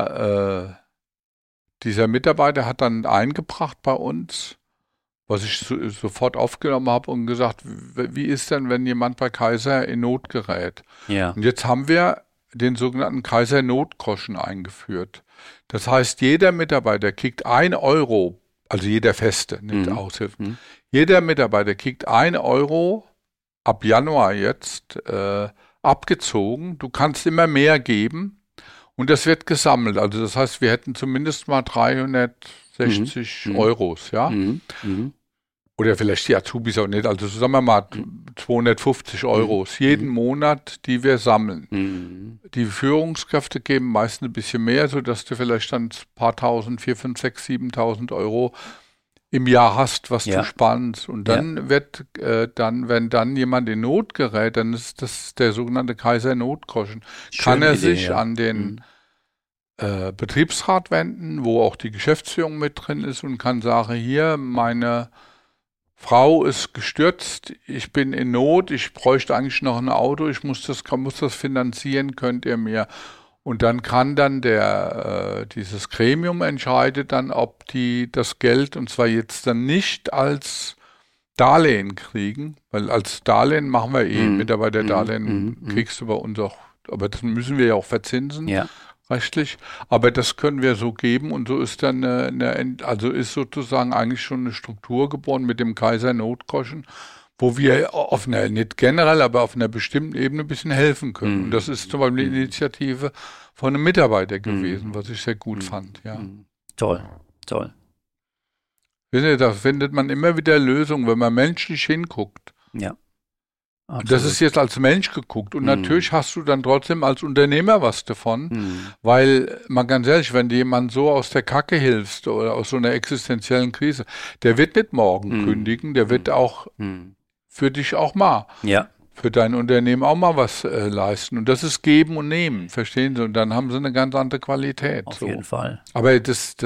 dieser Mitarbeiter hat dann eingebracht bei uns, was ich sofort aufgenommen habe und gesagt, wie ist denn, wenn jemand bei Kaiser in Not gerät? Ja. Und jetzt haben wir den sogenannten Kaiser-Notgroschen eingeführt. Das heißt, jeder Mitarbeiter kriegt 1 Euro, also jeder Feste, nicht Aushilfen. Jeder Mitarbeiter kriegt 1 Euro ab Januar jetzt abgezogen. Du kannst immer mehr geben und das wird gesammelt. Also das heißt, wir hätten zumindest mal 360 Euros, ja. Oder vielleicht die Azubis auch nicht. Also sagen wir mal 250 Euros jeden Monat, die wir sammeln. Die Führungskräfte geben meistens ein bisschen mehr, sodass du vielleicht dann ein paar tausend, 4, 5, 6, 7.000 Euro im Jahr hast, was du spannst. Und dann wird wenn dann jemand in Not gerät, dann ist das der sogenannte Kaiser-Notgroschen. Kann er sich an den Betriebsrat wenden, wo auch die Geschäftsführung mit drin ist und kann sagen, hier, meine Frau ist gestürzt, ich bin in Not, ich bräuchte eigentlich noch ein Auto, ich muss das finanzieren, könnt ihr mir. Und dann kann dann dieses Gremium entscheidet dann, ob die das Geld, und zwar jetzt dann nicht als Darlehen kriegen, weil als Darlehen machen wir Mitarbeiterdarlehen kriegst du bei uns auch, aber das müssen wir ja auch verzinsen. Ja. Rechtlich, aber das können wir so geben und so ist dann also ist sozusagen eigentlich schon eine Struktur geboren mit dem Kaiser-Notgroschen, wo wir auf einer, nicht generell, aber auf einer bestimmten Ebene ein bisschen helfen können. Und das ist zum Beispiel eine Initiative von einem Mitarbeiter gewesen, was ich sehr gut fand. Ja. Toll. Da findet man immer wieder Lösungen, wenn man menschlich hinguckt. Ja. Absolut. Das ist jetzt als Mensch geguckt und natürlich hast du dann trotzdem als Unternehmer was davon, weil, mal ganz ehrlich, wenn dir jemand so aus der Kacke hilfst oder aus so einer existenziellen Krise, der wird nicht morgen kündigen, der wird auch für dich auch mal, für dein Unternehmen auch mal was leisten und das ist Geben und Nehmen, verstehen Sie? Und dann haben sie eine ganz andere Qualität. Auf jeden Fall. Aber das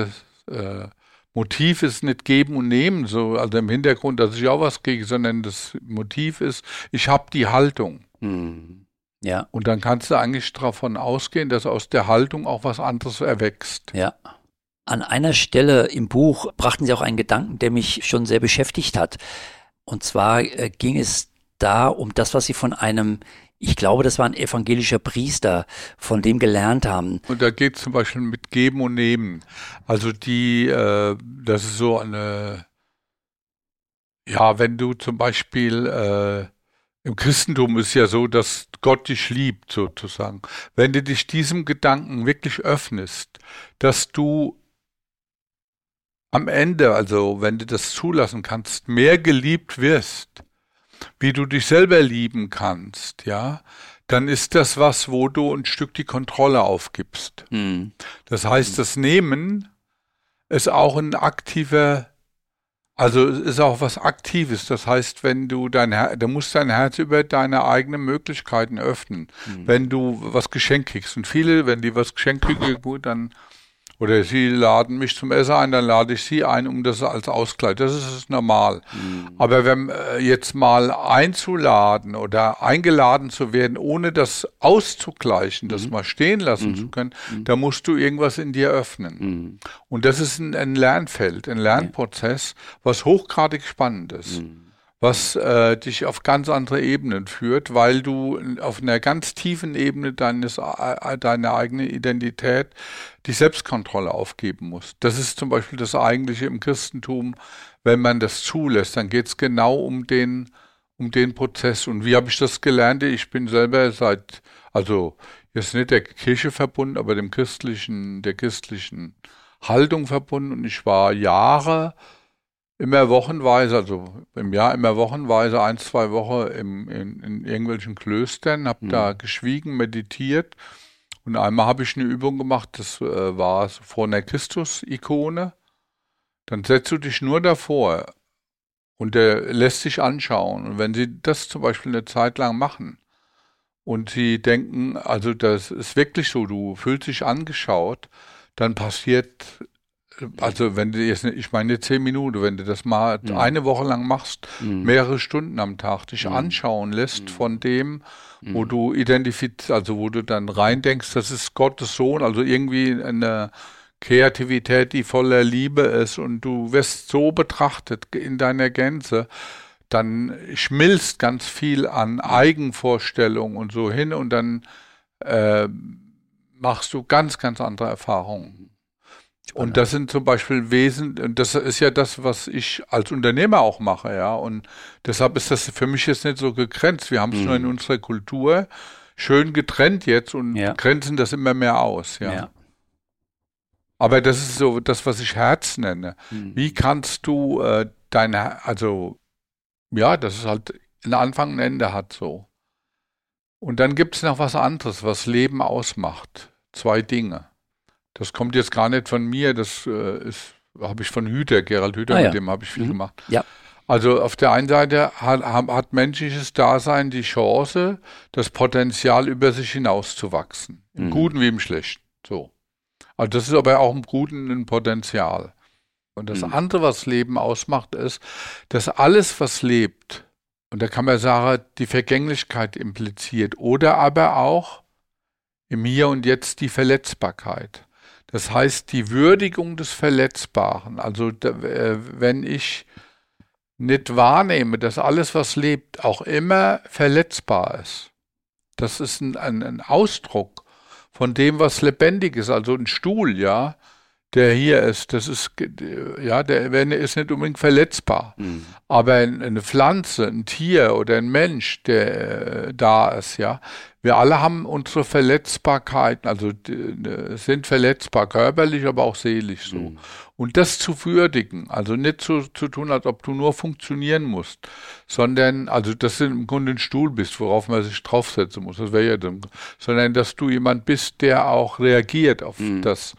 Motiv ist nicht geben und nehmen, so, also im Hintergrund, dass ich auch was kriege, sondern das Motiv ist, ich habe die Haltung. Ja. Und dann kannst du eigentlich davon ausgehen, dass aus der Haltung auch was anderes erwächst. Ja. An einer Stelle im Buch brachten Sie auch einen Gedanken, der mich schon sehr beschäftigt hat. Und zwar ging es da um das, was Sie von einem, ich glaube, das war ein evangelischer Priester, von dem gelernt haben. Und da geht es zum Beispiel mit Geben und Nehmen. Also das ist so eine, ja, wenn du zum Beispiel, im Christentum ist ja so, dass Gott dich liebt, sozusagen. Wenn du dich diesem Gedanken wirklich öffnest, dass du am Ende, also wenn du das zulassen kannst, mehr geliebt wirst, wie du dich selber lieben kannst, ja, dann ist das was, wo du ein Stück die Kontrolle aufgibst. Das heißt, das Nehmen ist auch ein aktiver, also ist auch was Aktives. Das heißt, wenn du du musst dein Herz über deine eigenen Möglichkeiten öffnen. Wenn du was geschenkt kriegst und viele, wenn die was geschenkt kriegen, gut, dann oder sie laden mich zum Essen ein, dann lade ich sie ein, um das als Ausgleich. Das ist normal. Aber wenn jetzt mal einzuladen oder eingeladen zu werden, ohne das auszugleichen, das mal stehen lassen zu können, da musst du irgendwas in dir öffnen. Und das ist ein Lernfeld, ein Lernprozess, was hochgradig spannend ist. Was dich auf ganz andere Ebenen führt, weil du auf einer ganz tiefen Ebene deine eigene Identität, die Selbstkontrolle aufgeben musst. Das ist zum Beispiel das Eigentliche im Christentum, wenn man das zulässt, dann geht es genau um den Prozess. Und wie habe ich das gelernt? Ich bin selber jetzt nicht der Kirche verbunden, aber der christlichen Haltung verbunden. Und ich war Jahre immer wochenweise, also im Jahr immer wochenweise, 1, 2 Wochen in irgendwelchen Klöstern, habe da geschwiegen, meditiert. Und einmal habe ich eine Übung gemacht, das war so vor einer Christus-Ikone. Dann setzt du dich nur davor und der lässt sich anschauen. Und wenn sie das zum Beispiel eine Zeit lang machen und sie denken, also das ist wirklich so, du fühlst dich angeschaut, dann passiert, also wenn du jetzt, ich meine 10 Minuten, wenn du das mal eine Woche lang machst, mehrere Stunden am Tag dich anschauen lässt von dem, wo du identifizierst, also wo du dann reindenkst, das ist Gottes Sohn, also irgendwie eine Kreativität, die voller Liebe ist und du wirst so betrachtet in deiner Gänze, dann schmilzt ganz viel an Eigenvorstellung und so hin und dann machst du ganz, ganz andere Erfahrungen. Und das sind zum Beispiel und das ist ja das, was ich als Unternehmer auch mache, ja. Und deshalb ist das für mich jetzt nicht so gegrenzt. Wir haben es nur in unserer Kultur schön getrennt jetzt und grenzen das immer mehr aus, ja. Aber das ist so das, was ich Herz nenne. Wie kannst du also ja, dass es halt einen Anfang und ein Ende hat so. Und dann gibt es noch was anderes, was Leben ausmacht. 2 Dinge. Das kommt jetzt gar nicht von mir, das habe ich von Gerald Hüther, mit dem habe ich viel gemacht. Ja. Also auf der einen Seite hat menschliches Dasein die Chance, das Potenzial über sich hinauszuwachsen. Im Guten wie im Schlechten. So. Also das ist aber auch im Guten ein Potenzial. Und das andere, was Leben ausmacht, ist, dass alles, was lebt, und da kann man sagen, die Vergänglichkeit impliziert oder aber auch im Hier und Jetzt die Verletzbarkeit. Das heißt, die Würdigung des Verletzbaren. Also wenn ich nicht wahrnehme, dass alles, was lebt, auch immer verletzbar ist. Das ist ein Ausdruck von dem, was lebendig ist. Also ein Stuhl, ja, der hier ist, das ist, ja, der ist nicht unbedingt verletzbar. Aber eine Pflanze, ein Tier oder ein Mensch, der da ist, ja, wir alle haben unsere Verletzbarkeiten, also sind verletzbar, körperlich, aber auch seelisch so. Und das zu würdigen, also nicht zu tun, als ob du nur funktionieren musst, sondern, also dass du im Grunde ein Stuhl bist, worauf man sich draufsetzen muss, das wäre ja dumm, sondern dass du jemand bist, der auch reagiert auf das,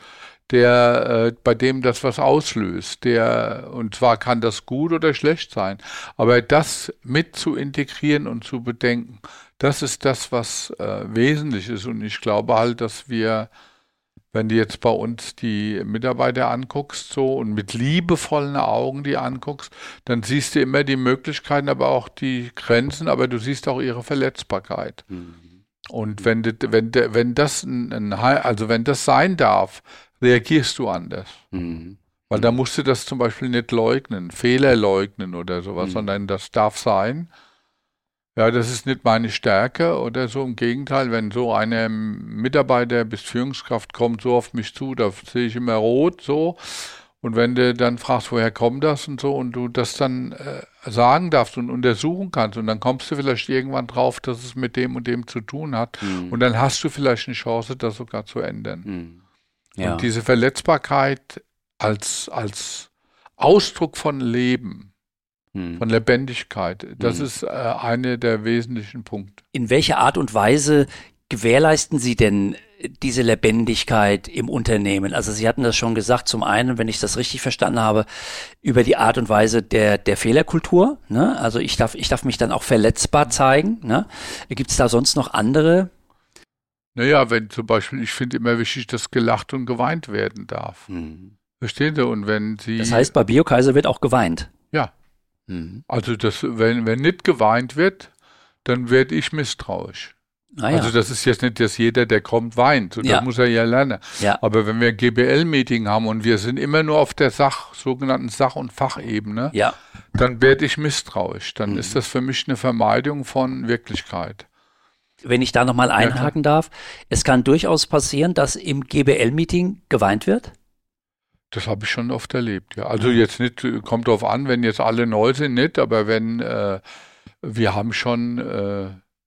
bei dem das was auslöst, und zwar kann das gut oder schlecht sein, aber das mit zu integrieren und zu bedenken, das ist das, was wesentlich ist. Und ich glaube halt, dass wir, wenn du jetzt bei uns die Mitarbeiter anguckst so und mit liebevollen Augen die anguckst, dann siehst du immer die Möglichkeiten, aber auch die Grenzen, aber du siehst auch ihre Verletzbarkeit. Und wenn das sein darf, reagierst du anders. Weil da musst du das zum Beispiel nicht leugnen, Fehler leugnen oder sowas, sondern das darf sein. Ja, das ist nicht meine Stärke oder so. Im Gegenteil, wenn so eine Mitarbeiter bis Führungskraft kommt so auf mich zu, da sehe ich immer rot so. Und wenn du dann fragst, woher kommt das und so, und du das dann sagen darfst und untersuchen kannst, und dann kommst du vielleicht irgendwann drauf, dass es mit dem und dem zu tun hat. Und dann hast du vielleicht eine Chance, das sogar zu ändern. Ja. Und diese Verletzbarkeit als Ausdruck von Leben, von Lebendigkeit, das ist eine der wesentlichen Punkte. In welcher Art und Weise gewährleisten Sie denn diese Lebendigkeit im Unternehmen? Also Sie hatten das schon gesagt, zum einen, wenn ich das richtig verstanden habe, über die Art und Weise der Fehlerkultur, ne? Also ich darf mich dann auch verletzbar zeigen, ne? Gibt es da sonst noch andere? Naja, wenn zum Beispiel, ich finde immer wichtig, dass gelacht und geweint werden darf. Verstehen Sie? Und wenn Sie... Das heißt, bei Biokaiser wird auch geweint? Ja. Also wenn nicht geweint wird, dann werde ich misstrauisch. Also das ist jetzt nicht, dass jeder, der kommt, weint. So, das muss er ja lernen. Ja. Aber wenn wir ein GBL-Meeting haben und wir sind immer nur auf der sogenannten Sach- und Fachebene, dann werde ich misstrauisch. Dann ist das für mich eine Vermeidung von Wirklichkeit. Wenn ich da nochmal einhaken darf, es kann durchaus passieren, dass im GBL-Meeting geweint wird? Das habe ich schon oft erlebt, ja. Also jetzt nicht, kommt drauf an, wenn jetzt alle neu sind, nicht, aber wenn, wir haben schon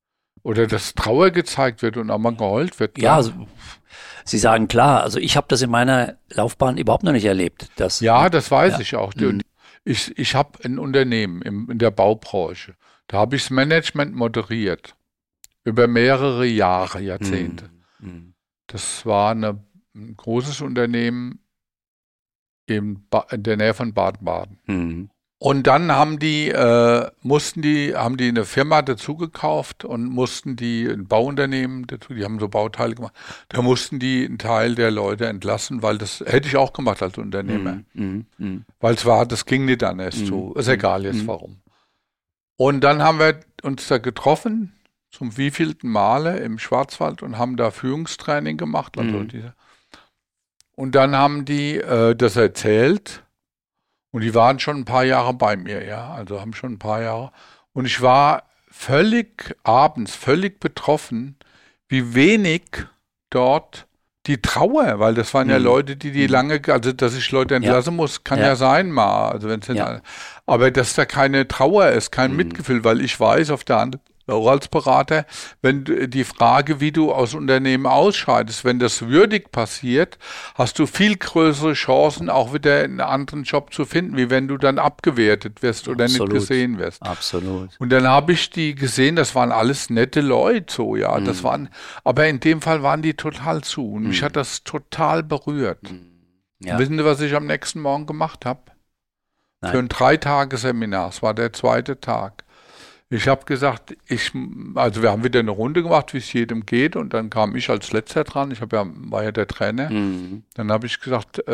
Oder dass Trauer gezeigt wird und auch mal geheult wird. Ja, also, Sie sagen klar, also ich habe das in meiner Laufbahn überhaupt noch nicht erlebt. Das weiß ich auch. Ich habe ein Unternehmen in der Baubranche. Da habe ich das Management moderiert. Über mehrere Jahre, Jahrzehnte. Das war ein großes Unternehmen in der Nähe von Baden-Baden. Und dann haben die eine Firma dazu gekauft und ein Bauunternehmen dazu, die haben so Bauteile gemacht. Da mussten die einen Teil der Leute entlassen, weil das hätte ich auch gemacht als Unternehmer. Weil das ging nicht anders so. Ist egal jetzt warum. Und dann haben wir uns da getroffen, zum wievielten Male im Schwarzwald und haben da Führungstraining gemacht. Und dann haben die das erzählt. Und die waren schon ein paar Jahre bei mir, ja, also haben schon ein paar Jahre. Und ich war abends völlig betroffen, wie wenig dort die Trauer, weil das waren ja Leute, die lange, also dass ich Leute entlassen muss, kann ja sein mal, also wenn es aber dass da keine Trauer ist, kein Mitgefühl, weil ich weiß auf der anderen, auch als Berater, wenn die Frage, wie du aus Unternehmen ausscheidest, wenn das würdig passiert, hast du viel größere Chancen, auch wieder einen anderen Job zu finden, wie wenn du dann abgewertet wirst oder nicht gesehen wirst. Absolut. Und dann habe ich die gesehen, das waren alles nette Leute, so, ja, aber in dem Fall waren die total zu und mich hat das total berührt. Ja. Wissen Sie, was ich am nächsten Morgen gemacht habe? Für ein 3-Tage-Seminar, es war der 2. Tag. Ich habe gesagt, wir haben wieder eine Runde gemacht, wie es jedem geht, und dann kam ich als Letzter dran. War ja der Trainer. Dann habe ich gesagt,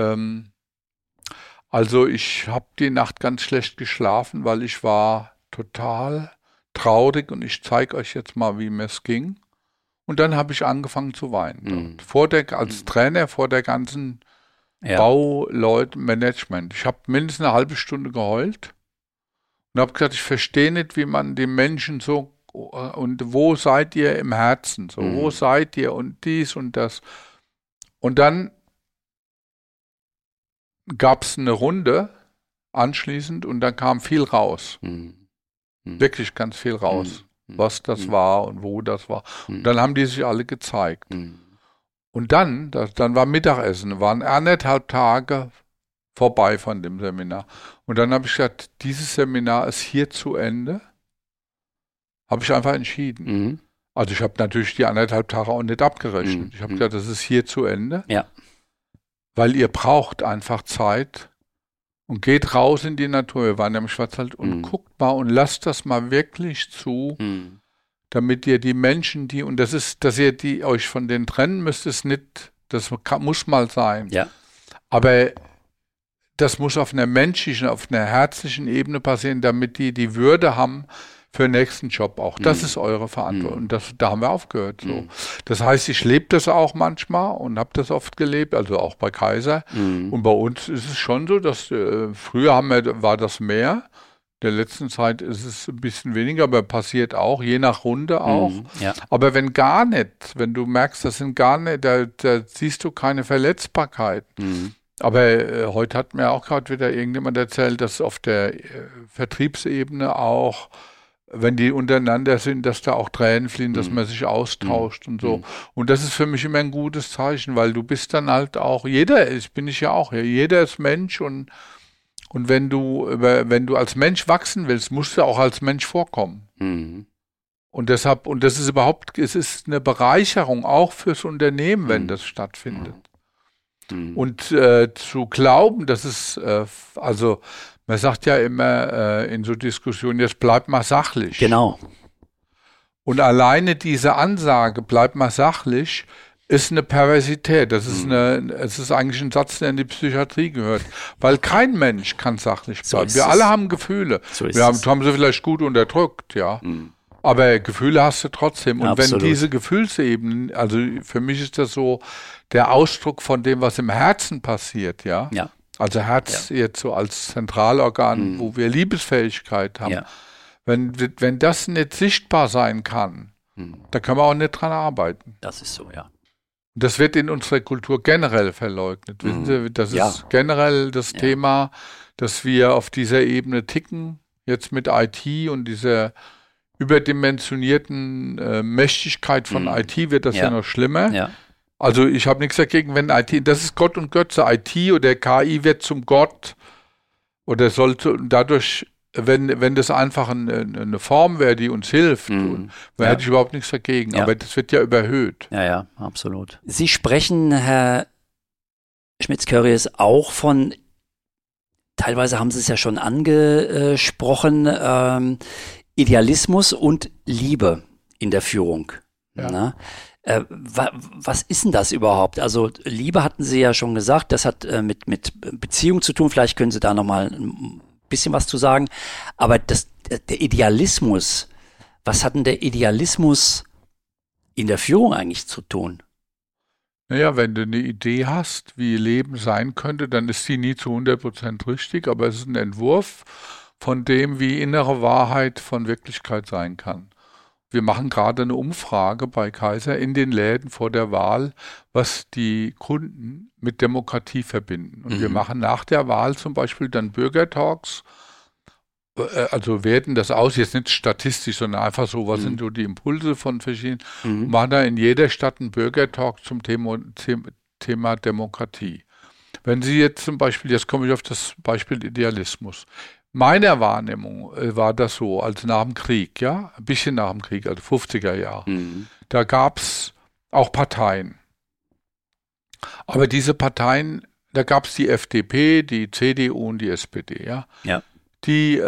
also ich habe die Nacht ganz schlecht geschlafen, weil ich war total traurig und ich zeige euch jetzt mal, wie mir es ging. Und dann habe ich angefangen zu weinen. Als Trainer vor der ganzen Bauleute-Management. Ich habe mindestens eine halbe Stunde geheult. Und habe gesagt, ich verstehe nicht, wie man die Menschen so, und wo seid ihr im Herzen, so, wo seid ihr und dies und das. Und dann gab es eine Runde anschließend und dann kam viel raus. Wirklich ganz viel raus, was das war und wo das war. Und dann haben die sich alle gezeigt. Und dann war Mittagessen, waren 1,5 Tage vorbei von dem Seminar. Und dann habe ich gesagt, dieses Seminar ist hier zu Ende. Habe ich einfach entschieden. Also ich habe natürlich die 1,5 Tage auch nicht abgerechnet. Ich habe gesagt, das ist hier zu Ende. Ja. Weil ihr braucht einfach Zeit und geht raus in die Natur. Wir waren ja im Schwarzwald und guckt mal und lasst das mal wirklich zu, damit ihr die Menschen, dass ihr euch von denen trennen müsst, ist nicht, das muss mal sein. Ja. Aber das muss auf einer menschlichen, auf einer herzlichen Ebene passieren, damit die Würde haben für den nächsten Job auch. Das ist eure Verantwortung. Und da haben wir aufgehört. So. Das heißt, ich lebe das auch manchmal und habe das oft gelebt, also auch bei Kaiser. Und bei uns ist es schon so, dass früher war das mehr. In der letzten Zeit ist es ein bisschen weniger, aber passiert auch, je nach Runde auch. Aber wenn du merkst, da siehst du keine Verletzbarkeit. Aber heute hat mir auch gerade wieder irgendjemand erzählt, dass auf der Vertriebsebene auch, wenn die untereinander sind, dass da auch Tränen fließen, dass man sich austauscht und so. Und das ist für mich immer ein gutes Zeichen, weil du bist dann halt auch, jeder ist Mensch und wenn du als Mensch wachsen willst, musst du auch als Mensch vorkommen. Und deshalb, es ist eine Bereicherung auch fürs Unternehmen, wenn das stattfindet. Und zu glauben, dass es, man sagt ja immer in so Diskussionen, jetzt bleib mal sachlich. Genau. Und alleine diese Ansage, bleib mal sachlich, ist eine Perversität. Es ist eigentlich ein Satz, der in die Psychiatrie gehört. Weil kein Mensch kann sachlich bleiben. Wir alle haben Gefühle. Haben sie vielleicht gut unterdrückt, ja. Aber Gefühle hast du trotzdem. Und Absolut. wenn diese Gefühlsebenen, also für mich ist das so der Ausdruck von dem, was im Herzen passiert, ja. Also Herz jetzt so als Zentralorgan, wo wir Liebesfähigkeit haben. Ja. Wenn das nicht sichtbar sein kann, da können wir auch nicht dran arbeiten. Das ist so, ja. Das wird in unserer Kultur generell verleugnet. Wissen Sie, das ist generell das Thema, dass wir auf dieser Ebene ticken, jetzt mit IT und dieser überdimensionierten Mächtigkeit von IT wird das ja noch schlimmer. Ja. Also ich habe nichts dagegen, wenn IT, das ist Gott und Götze, IT oder KI wird zum Gott oder sollte dadurch, wenn das einfach eine Form wäre, die uns hilft, dann hätte ich überhaupt nichts dagegen. Ja. Aber das wird ja überhöht. Ja, absolut. Sie sprechen, Herr Schmitz-Curriers, auch von, teilweise haben Sie es ja schon angesprochen, Idealismus und Liebe in der Führung. Ja. Na? Was ist denn das überhaupt? Also Liebe hatten Sie ja schon gesagt, das hat mit Beziehung zu tun. Vielleicht können Sie da nochmal ein bisschen was zu sagen. Aber der Idealismus, was hat denn der Idealismus in der Führung eigentlich zu tun? Naja, wenn du eine Idee hast, wie Leben sein könnte, dann ist die nie zu 100% richtig, aber es ist ein Entwurf von dem, wie innere Wahrheit von Wirklichkeit sein kann. Wir machen gerade eine Umfrage bei Kaiser in den Läden vor der Wahl, was die Kunden mit Demokratie verbinden. Und wir machen nach der Wahl zum Beispiel dann Bürgertalks, also werten das aus, jetzt nicht statistisch, sondern einfach so, was sind so die Impulse von verschiedenen, machen da in jeder Stadt einen Bürgertalk zum Thema Demokratie. Wenn Sie jetzt zum Beispiel, jetzt komme ich auf das Beispiel Idealismus, meiner Wahrnehmung war das so, als nach dem Krieg, ja, ein bisschen nach dem Krieg, also 50er Jahre, da gab es auch Parteien. Aber diese Parteien, da gab es die FDP, die CDU und die SPD, ja. Ja. Die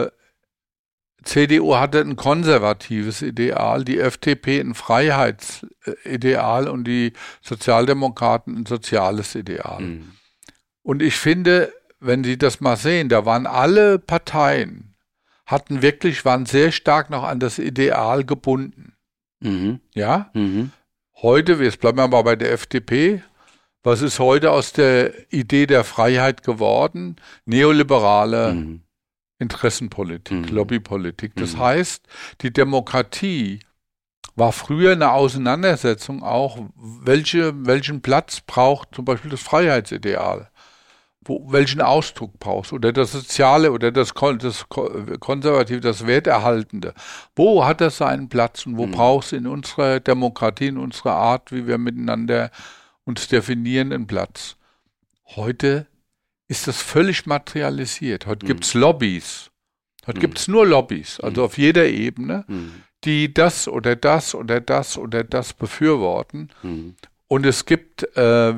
CDU hatte ein konservatives Ideal, die FDP ein Freiheitsideal und die Sozialdemokraten ein soziales Ideal. Und ich finde, wenn Sie das mal sehen, da waren alle Parteien, waren sehr stark noch an das Ideal gebunden. Ja? Heute, jetzt bleiben wir mal bei der FDP, was ist heute aus der Idee der Freiheit geworden? Neoliberale Interessenpolitik, Lobbypolitik. Das heißt, die Demokratie war früher eine Auseinandersetzung auch, welchen Platz braucht zum Beispiel das Freiheitsideal? Welchen Ausdruck brauchst oder das Soziale oder das Konservative, das Werterhaltende. Wo hat das seinen Platz und wo brauchst du in unserer Demokratie, in unserer Art, wie wir miteinander uns definieren, einen Platz? Heute ist das völlig materialisiert. Heute gibt es Lobbys. Heute gibt es nur Lobbys, also auf jeder Ebene, die das oder das oder das oder das befürworten. Und es gibt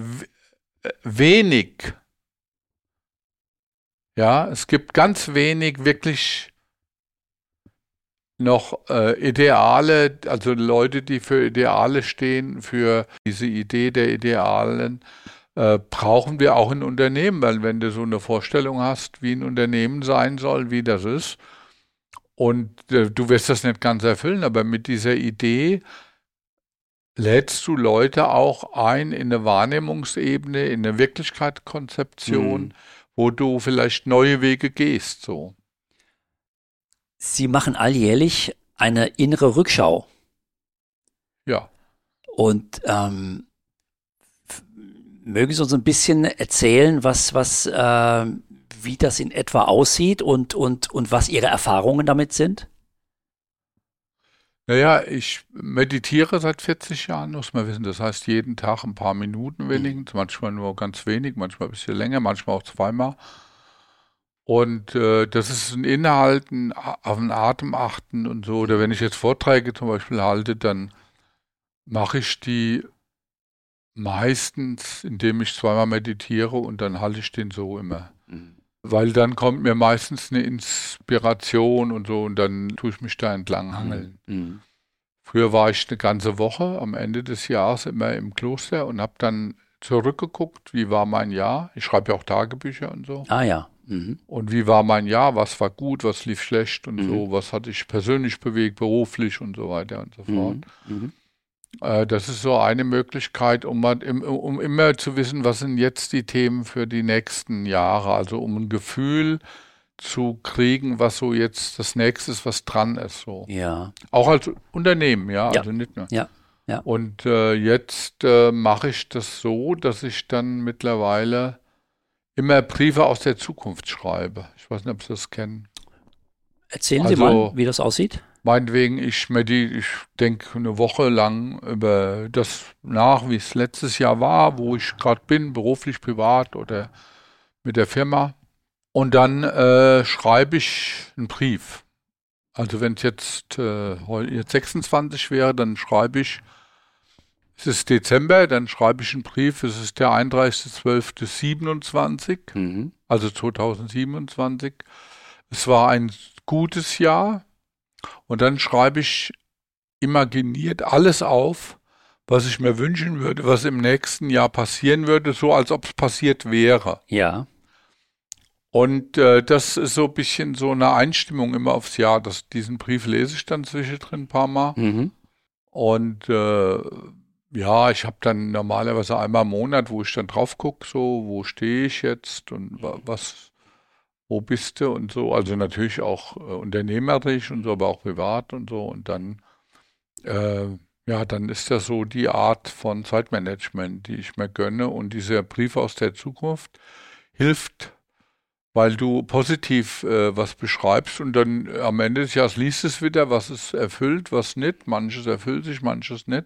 wenig, ja, es gibt ganz wenig wirklich noch Ideale, also Leute, die für Ideale stehen, für diese Idee der Idealen, brauchen wir auch in Unternehmen, weil wenn du so eine Vorstellung hast, wie ein Unternehmen sein soll, wie das ist, und du wirst das nicht ganz erfüllen, aber mit dieser Idee lädst du Leute auch ein in eine Wahrnehmungsebene, in eine Wirklichkeitskonzeption, wo du vielleicht neue Wege gehst. So. Sie machen alljährlich eine innere Rückschau. Ja. Und mögen Sie uns ein bisschen erzählen, wie das in etwa aussieht und was Ihre Erfahrungen damit sind? Naja, ich meditiere seit 40 Jahren, muss man wissen. Das heißt, jeden Tag ein paar Minuten wenigstens, manchmal nur ganz wenig, manchmal ein bisschen länger, manchmal auch zweimal. Und das ist ein Innehalten, auf den Atem achten und so. Oder wenn ich jetzt Vorträge zum Beispiel halte, dann mache ich die meistens, indem ich zweimal meditiere und dann halte ich den so immer. Weil dann kommt mir meistens eine Inspiration und so und dann tue ich mich da entlang hangeln. Früher war ich eine ganze Woche am Ende des Jahres immer im Kloster und habe dann zurückgeguckt, wie war mein Jahr. Ich schreibe ja auch Tagebücher und so. Ah ja. Und wie war mein Jahr, was war gut, was lief schlecht und so, was hatte ich persönlich bewegt, beruflich und so weiter und so fort. Das ist so eine Möglichkeit, um immer zu wissen, was sind jetzt die Themen für die nächsten Jahre, also um ein Gefühl zu kriegen, was so jetzt das Nächste ist, was dran ist. So. Ja. Auch als Unternehmen, ja, Ja. also nicht nur. Ja. Und jetzt mache ich das so, dass ich dann mittlerweile immer Briefe aus der Zukunft schreibe. Ich weiß nicht, ob Sie das kennen. Erzählen Sie mal, wie das aussieht. Meinetwegen, ich denke eine Woche lang über das nach, wie es letztes Jahr war, wo ich gerade bin, beruflich, privat oder mit der Firma. Und dann schreibe ich einen Brief. Also wenn es jetzt 26 wäre, dann schreibe ich, es ist Dezember, dann schreibe ich einen Brief, es ist der 31.12.27, also 2027. Es war ein gutes Jahr und dann schreibe ich imaginiert alles auf, was ich mir wünschen würde, was im nächsten Jahr passieren würde, so als ob es passiert wäre. Ja. Und das ist so ein bisschen so eine Einstimmung immer aufs Jahr. Diesen Brief lese ich dann zwischendrin ein paar Mal. Und ja, ich habe dann normalerweise einmal im Monat, wo ich dann drauf gucke, so, wo stehe ich jetzt und wo bist du und so. Also natürlich auch unternehmerisch und so, aber auch privat und so. Und dann, ja, dann ist das so die Art von Zeitmanagement, die ich mir gönne. Und dieser Brief aus der Zukunft hilft, weil du positiv was beschreibst und dann am Ende des Jahres liest es wieder, was es erfüllt, was nicht. Manches erfüllt sich, manches nicht.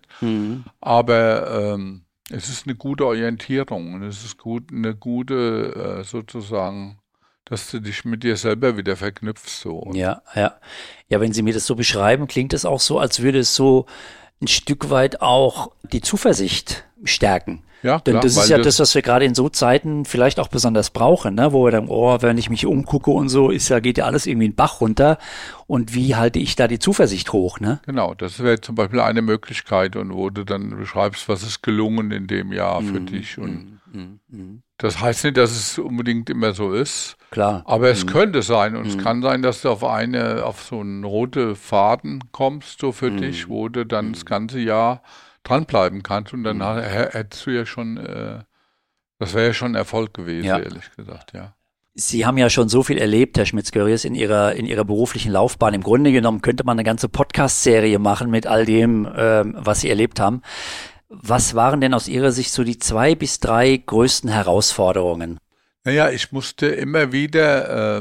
Aber es ist eine gute Orientierung und es ist eine gute sozusagen, dass du dich mit dir selber wieder verknüpfst. So. Ja, ja. Ja, wenn Sie mir das so beschreiben, klingt es auch so, als würde es so ein Stück weit auch die Zuversicht stärken. Ja, Denn klar, das ist ja das, was wir gerade in so Zeiten vielleicht auch besonders brauchen, ne? Wo wir dann, wenn ich mich umgucke und so, geht ja alles irgendwie den Bach runter. Und wie halte ich da die Zuversicht hoch, ne? Genau, das wäre zum Beispiel eine Möglichkeit und wo du dann beschreibst, was ist gelungen in dem Jahr für dich. Und das heißt nicht, dass es unbedingt immer so ist. Klar. Aber es könnte sein und es kann sein, dass du auf so einen roten Faden kommst, so für dich, wo du dann das ganze Jahr dranbleiben kannst und dann hättest du ja schon, das wäre ja schon ein Erfolg gewesen, ehrlich gesagt, ja. Sie haben ja schon so viel erlebt, Herr Schmitz-Görries, in Ihrer beruflichen Laufbahn. Im Grunde genommen könnte man eine ganze Podcast-Serie machen mit all dem, was Sie erlebt haben. Was waren denn aus Ihrer Sicht so die 2 bis 3 größten Herausforderungen? Naja, ich musste immer wieder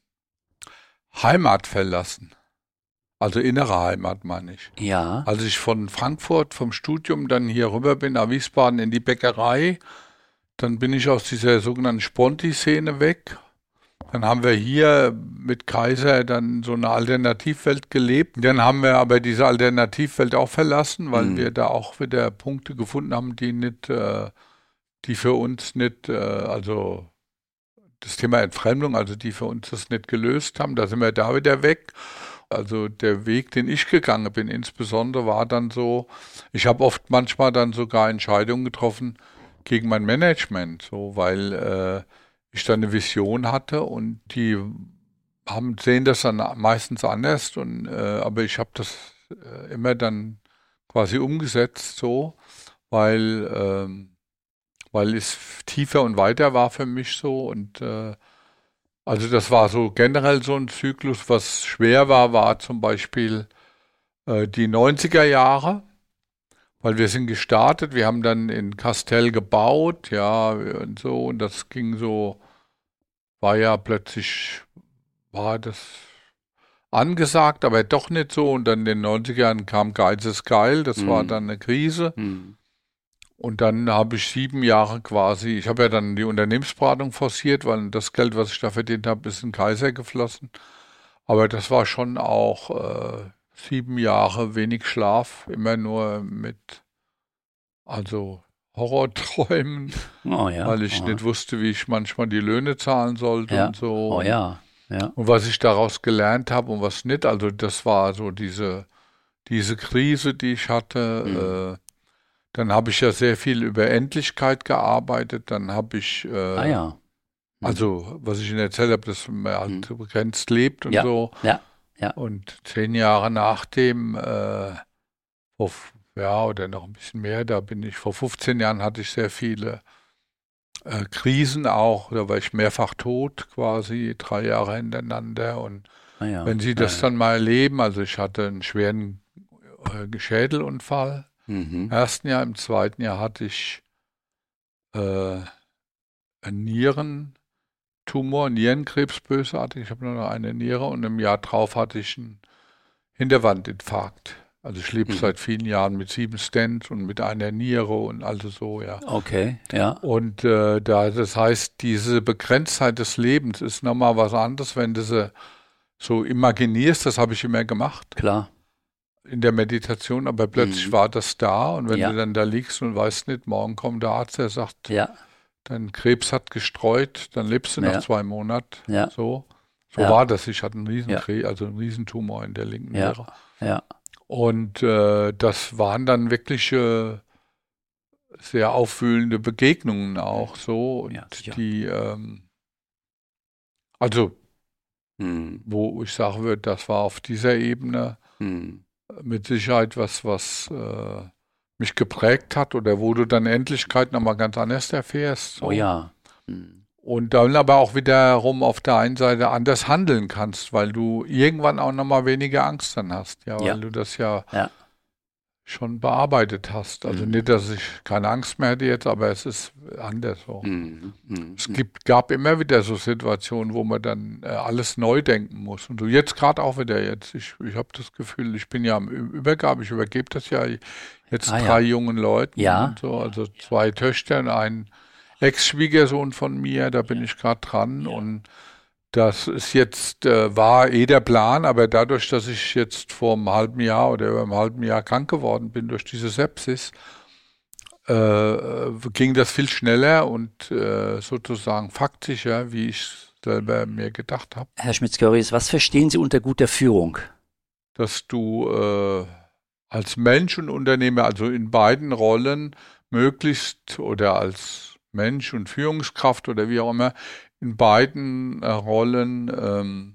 Heimat verlassen. Also innere Heimat, meine ich. Ja. Als ich von Frankfurt vom Studium dann hier rüber bin nach Wiesbaden in die Bäckerei, dann bin ich aus dieser sogenannten Sponti-Szene weg. Dann haben wir hier mit Kaiser dann so eine Alternativwelt gelebt. Dann haben wir aber diese Alternativwelt auch verlassen, weil wir da auch wieder Punkte gefunden haben, die für uns nicht, also das Thema Entfremdung, also die für uns das nicht gelöst haben. Da sind wir da wieder weg. Also der Weg, den ich gegangen bin, insbesondere war dann so, ich habe oft manchmal dann sogar Entscheidungen getroffen gegen mein Management, so, weil ich dann eine Vision hatte und die sehen das dann meistens anders aber ich habe das immer dann quasi umgesetzt so, weil es tiefer und weiter war für mich so und also das war so generell so ein Zyklus. Was schwer war zum Beispiel die 90er Jahre, weil wir sind gestartet, wir haben dann in Kastel gebaut, ja, und so, und das ging so, war das angesagt, aber doch nicht so, und dann in den 90ern kam Geiz ist geil, das war dann eine Krise. Und dann habe ich 7 Jahre quasi, ich habe ja dann die Unternehmensberatung forciert, weil das Geld, was ich da verdient habe, ist in Kaiser geflossen. Aber das war schon auch 7 Jahre wenig Schlaf, immer nur also Horrorträumen, weil ich nicht wusste, wie ich manchmal die Löhne zahlen sollte und so. Und was ich daraus gelernt habe und was nicht, also das war so diese Krise, die ich hatte. Dann habe ich ja sehr viel über Endlichkeit gearbeitet. Dann habe ich, also was ich Ihnen erzählt habe, dass man halt begrenzt lebt und so. Und 10 Jahre nachdem, oder noch ein bisschen mehr, vor 15 Jahren hatte ich sehr viele Krisen auch. Da war ich mehrfach tot, quasi 3 Jahre hintereinander. Und wenn Sie das dann mal erleben, also ich hatte einen schweren Schädelunfall. Im ersten Jahr, im zweiten Jahr hatte ich einen Nierentumor, Nierenkrebs bösartig. Ich habe nur noch eine Niere und im Jahr drauf hatte ich einen Hinterwandinfarkt. Also ich lebe seit vielen Jahren mit 7 Stents und mit einer Niere und alles so, ja. Okay, ja. Und das heißt, diese Begrenztheit des Lebens ist nochmal was anderes, wenn du sie so imaginierst, das habe ich immer gemacht Klar. in der Meditation, aber plötzlich war das da und wenn du dann da liegst und weißt nicht, morgen kommt der Arzt, der sagt, dein Krebs hat gestreut, dann lebst du nach 2 Monaten. Ja. So war das. Ich hatte einen einen Riesentumor in der linken Niere. Ja. Und das waren dann wirklich sehr aufwühlende Begegnungen auch so. Und die, wo ich sagen würde, das war auf dieser Ebene mit Sicherheit was mich geprägt hat oder wo du dann Endlichkeit nochmal ganz anders erfährst. So. Oh ja. Und dann aber auch wiederum auf der einen Seite anders handeln kannst, weil du irgendwann auch nochmal weniger Angst dann hast, weil du das schon bearbeitet hast. Also nicht, dass ich keine Angst mehr hätte jetzt, aber es ist anders so. Es gab immer wieder so Situationen, wo man dann alles neu denken muss. Und so jetzt gerade auch wieder jetzt. Ich habe das Gefühl, ich bin ja am Übergabe, ich übergebe das ja jetzt 3 jungen Leuten und so, also 2 Töchter und ein Ex-Schwiegersohn von mir, da bin ich gerade dran und das ist jetzt, war der Plan, aber dadurch, dass ich jetzt vor einem halben Jahr oder über einem halben Jahr krank geworden bin durch diese Sepsis, ging das viel schneller und sozusagen faktischer, wie ich selber mir gedacht habe. Herr Schmitz-Körries, was verstehen Sie unter guter Führung? Dass du als Mensch und Unternehmer, also in beiden Rollen möglichst oder als Mensch und Führungskraft oder wie auch immer, in beiden Rollen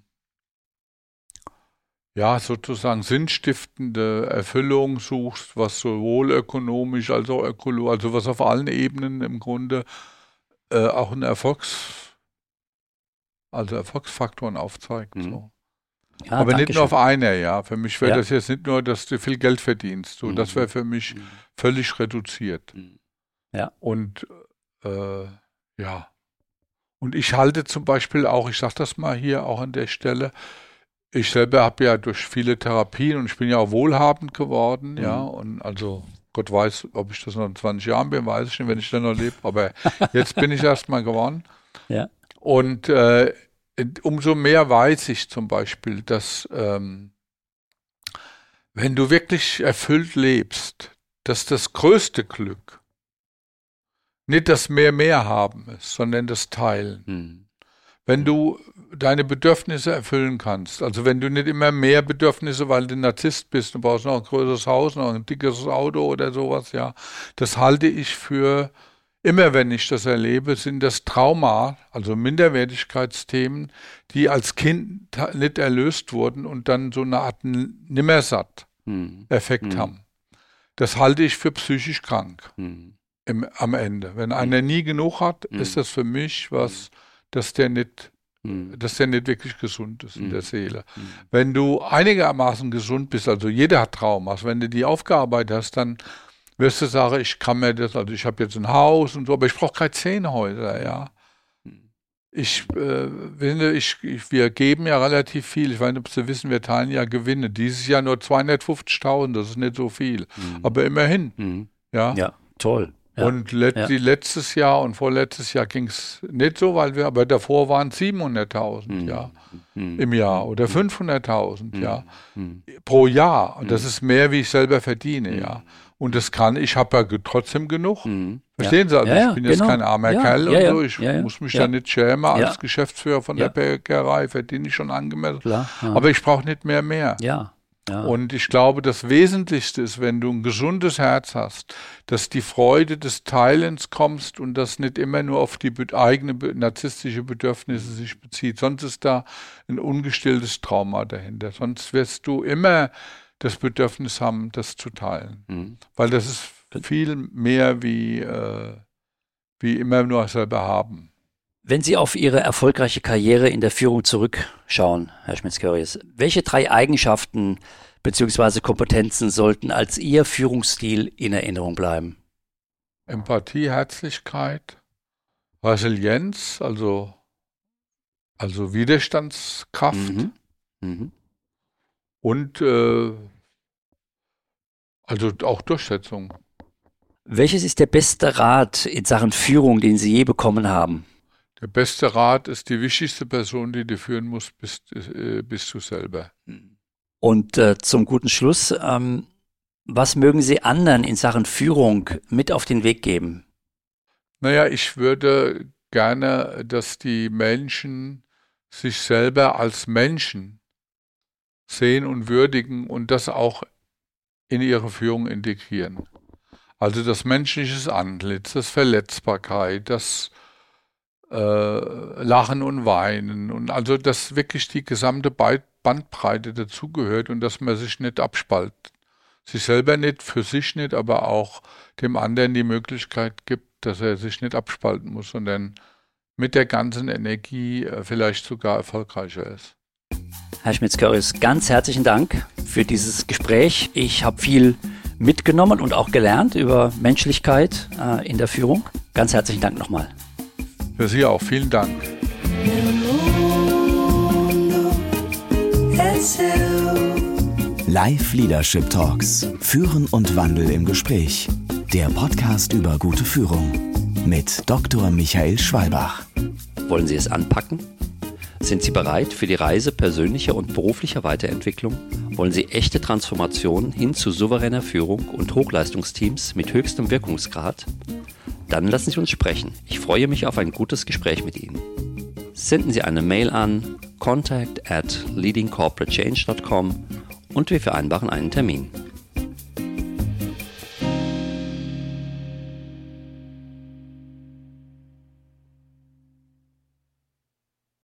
sozusagen sinnstiftende Erfüllung suchst, was sowohl ökonomisch als auch ökologisch, also was auf allen Ebenen im Grunde auch einen Erfolgsfaktoren aufzeigt. So. Ja, aber nicht nur auf einer, Für mich wäre das jetzt nicht nur, dass du viel Geld verdienst. So, das wäre für mich völlig reduziert. Ja. Und Und ich halte zum Beispiel auch, ich sage das mal hier auch an der Stelle, ich selber habe ja durch viele Therapien und ich bin ja auch wohlhabend geworden, und also Gott weiß, ob ich das noch in 20 Jahren bin, weiß ich nicht, wenn ich dann noch lebe, aber jetzt bin ich erstmal geworden. Ja. Und umso mehr weiß ich zum Beispiel, dass wenn du wirklich erfüllt lebst, dass das größte Glück nicht das mehr haben ist, sondern das Teilen. Wenn du deine Bedürfnisse erfüllen kannst, also wenn du nicht immer mehr Bedürfnisse, weil du ein Narzisst bist, du brauchst noch ein größeres Haus, noch ein dickeres Auto oder sowas, das halte ich für, immer wenn ich das erlebe, sind das Trauma, also Minderwertigkeitsthemen, die als Kind nicht erlöst wurden und dann so eine Art Nimmersatt-Effekt haben. Das halte ich für psychisch krank. Am Ende. Wenn einer nie genug hat, ist das für mich was, dass der nicht wirklich gesund ist in der Seele. Wenn du einigermaßen gesund bist, also jeder hat Traumas, wenn du die aufgearbeitet hast, dann wirst du sagen, ich kann mir das, also ich habe jetzt ein Haus und so, aber ich brauche keine 10 Häuser, Wir geben ja relativ viel. Ich weiß nicht, ob Sie wissen, wir teilen ja Gewinne. Dieses Jahr nur 250.000, das ist nicht so viel. Aber immerhin. Ja, toll. Ja. Und letztes Jahr und vorletztes Jahr ging es nicht so, aber davor waren 700.000 im Jahr oder 500.000 pro Jahr. Und das ist mehr, wie ich selber verdiene, Und das ich habe ja trotzdem genug. Verstehen Sie? Also ich bin jetzt kein armer Kerl und so. Ich muss mich da nicht schämen. Als Geschäftsführer von der Bäckerei verdiene ich schon angemessen. Klar, aber ich brauche nicht mehr. Ja. Und ich glaube, das Wesentlichste ist, wenn du ein gesundes Herz hast, dass die Freude des Teilens kommst und das nicht immer nur auf die eigene narzisstische Bedürfnisse sich bezieht. Sonst ist da ein ungestilltes Trauma dahinter. Sonst wirst du immer das Bedürfnis haben, das zu teilen. Weil das ist viel mehr wie immer nur selber haben. Wenn Sie auf Ihre erfolgreiche Karriere in der Führung zurückschauen, Herr Schmitz-Körries, welche 3 Eigenschaften bzw. Kompetenzen sollten als Ihr Führungsstil in Erinnerung bleiben? Empathie, Herzlichkeit, Resilienz, also Widerstandskraft und also auch Durchsetzung. Welches ist der beste Rat in Sachen Führung, den Sie je bekommen haben? Der beste Rat ist, die wichtigste Person, die du führen musst, bist du selber. Und zum guten Schluss, was mögen Sie anderen in Sachen Führung mit auf den Weg geben? Naja, ich würde gerne, dass die Menschen sich selber als Menschen sehen und würdigen und das auch in ihre Führung integrieren. Also das menschliche Antlitz, das Verletzbarkeit, das Lachen und Weinen und also dass wirklich die gesamte Bandbreite dazugehört und dass man sich nicht abspaltet. Sich selber nicht, für sich nicht, aber auch dem anderen die Möglichkeit gibt, dass er sich nicht abspalten muss, sondern mit der ganzen Energie vielleicht sogar erfolgreicher ist. Herr Schmitz-Körries, ganz herzlichen Dank für dieses Gespräch. Ich habe viel mitgenommen und auch gelernt über Menschlichkeit in der Führung. Ganz herzlichen Dank nochmal. Für Sie auch. Vielen Dank. Live Leadership Talks. Führen und Wandel im Gespräch. Der Podcast über gute Führung. Mit Dr. Michael Schwalbach. Wollen Sie es anpacken? Sind Sie bereit für die Reise persönlicher und beruflicher Weiterentwicklung? Wollen Sie echte Transformation hin zu souveräner Führung und Hochleistungsteams mit höchstem Wirkungsgrad? Dann lassen Sie uns sprechen. Ich freue mich auf ein gutes Gespräch mit Ihnen. Senden Sie eine Mail an contact@leadingcorporatechange.com und wir vereinbaren einen Termin.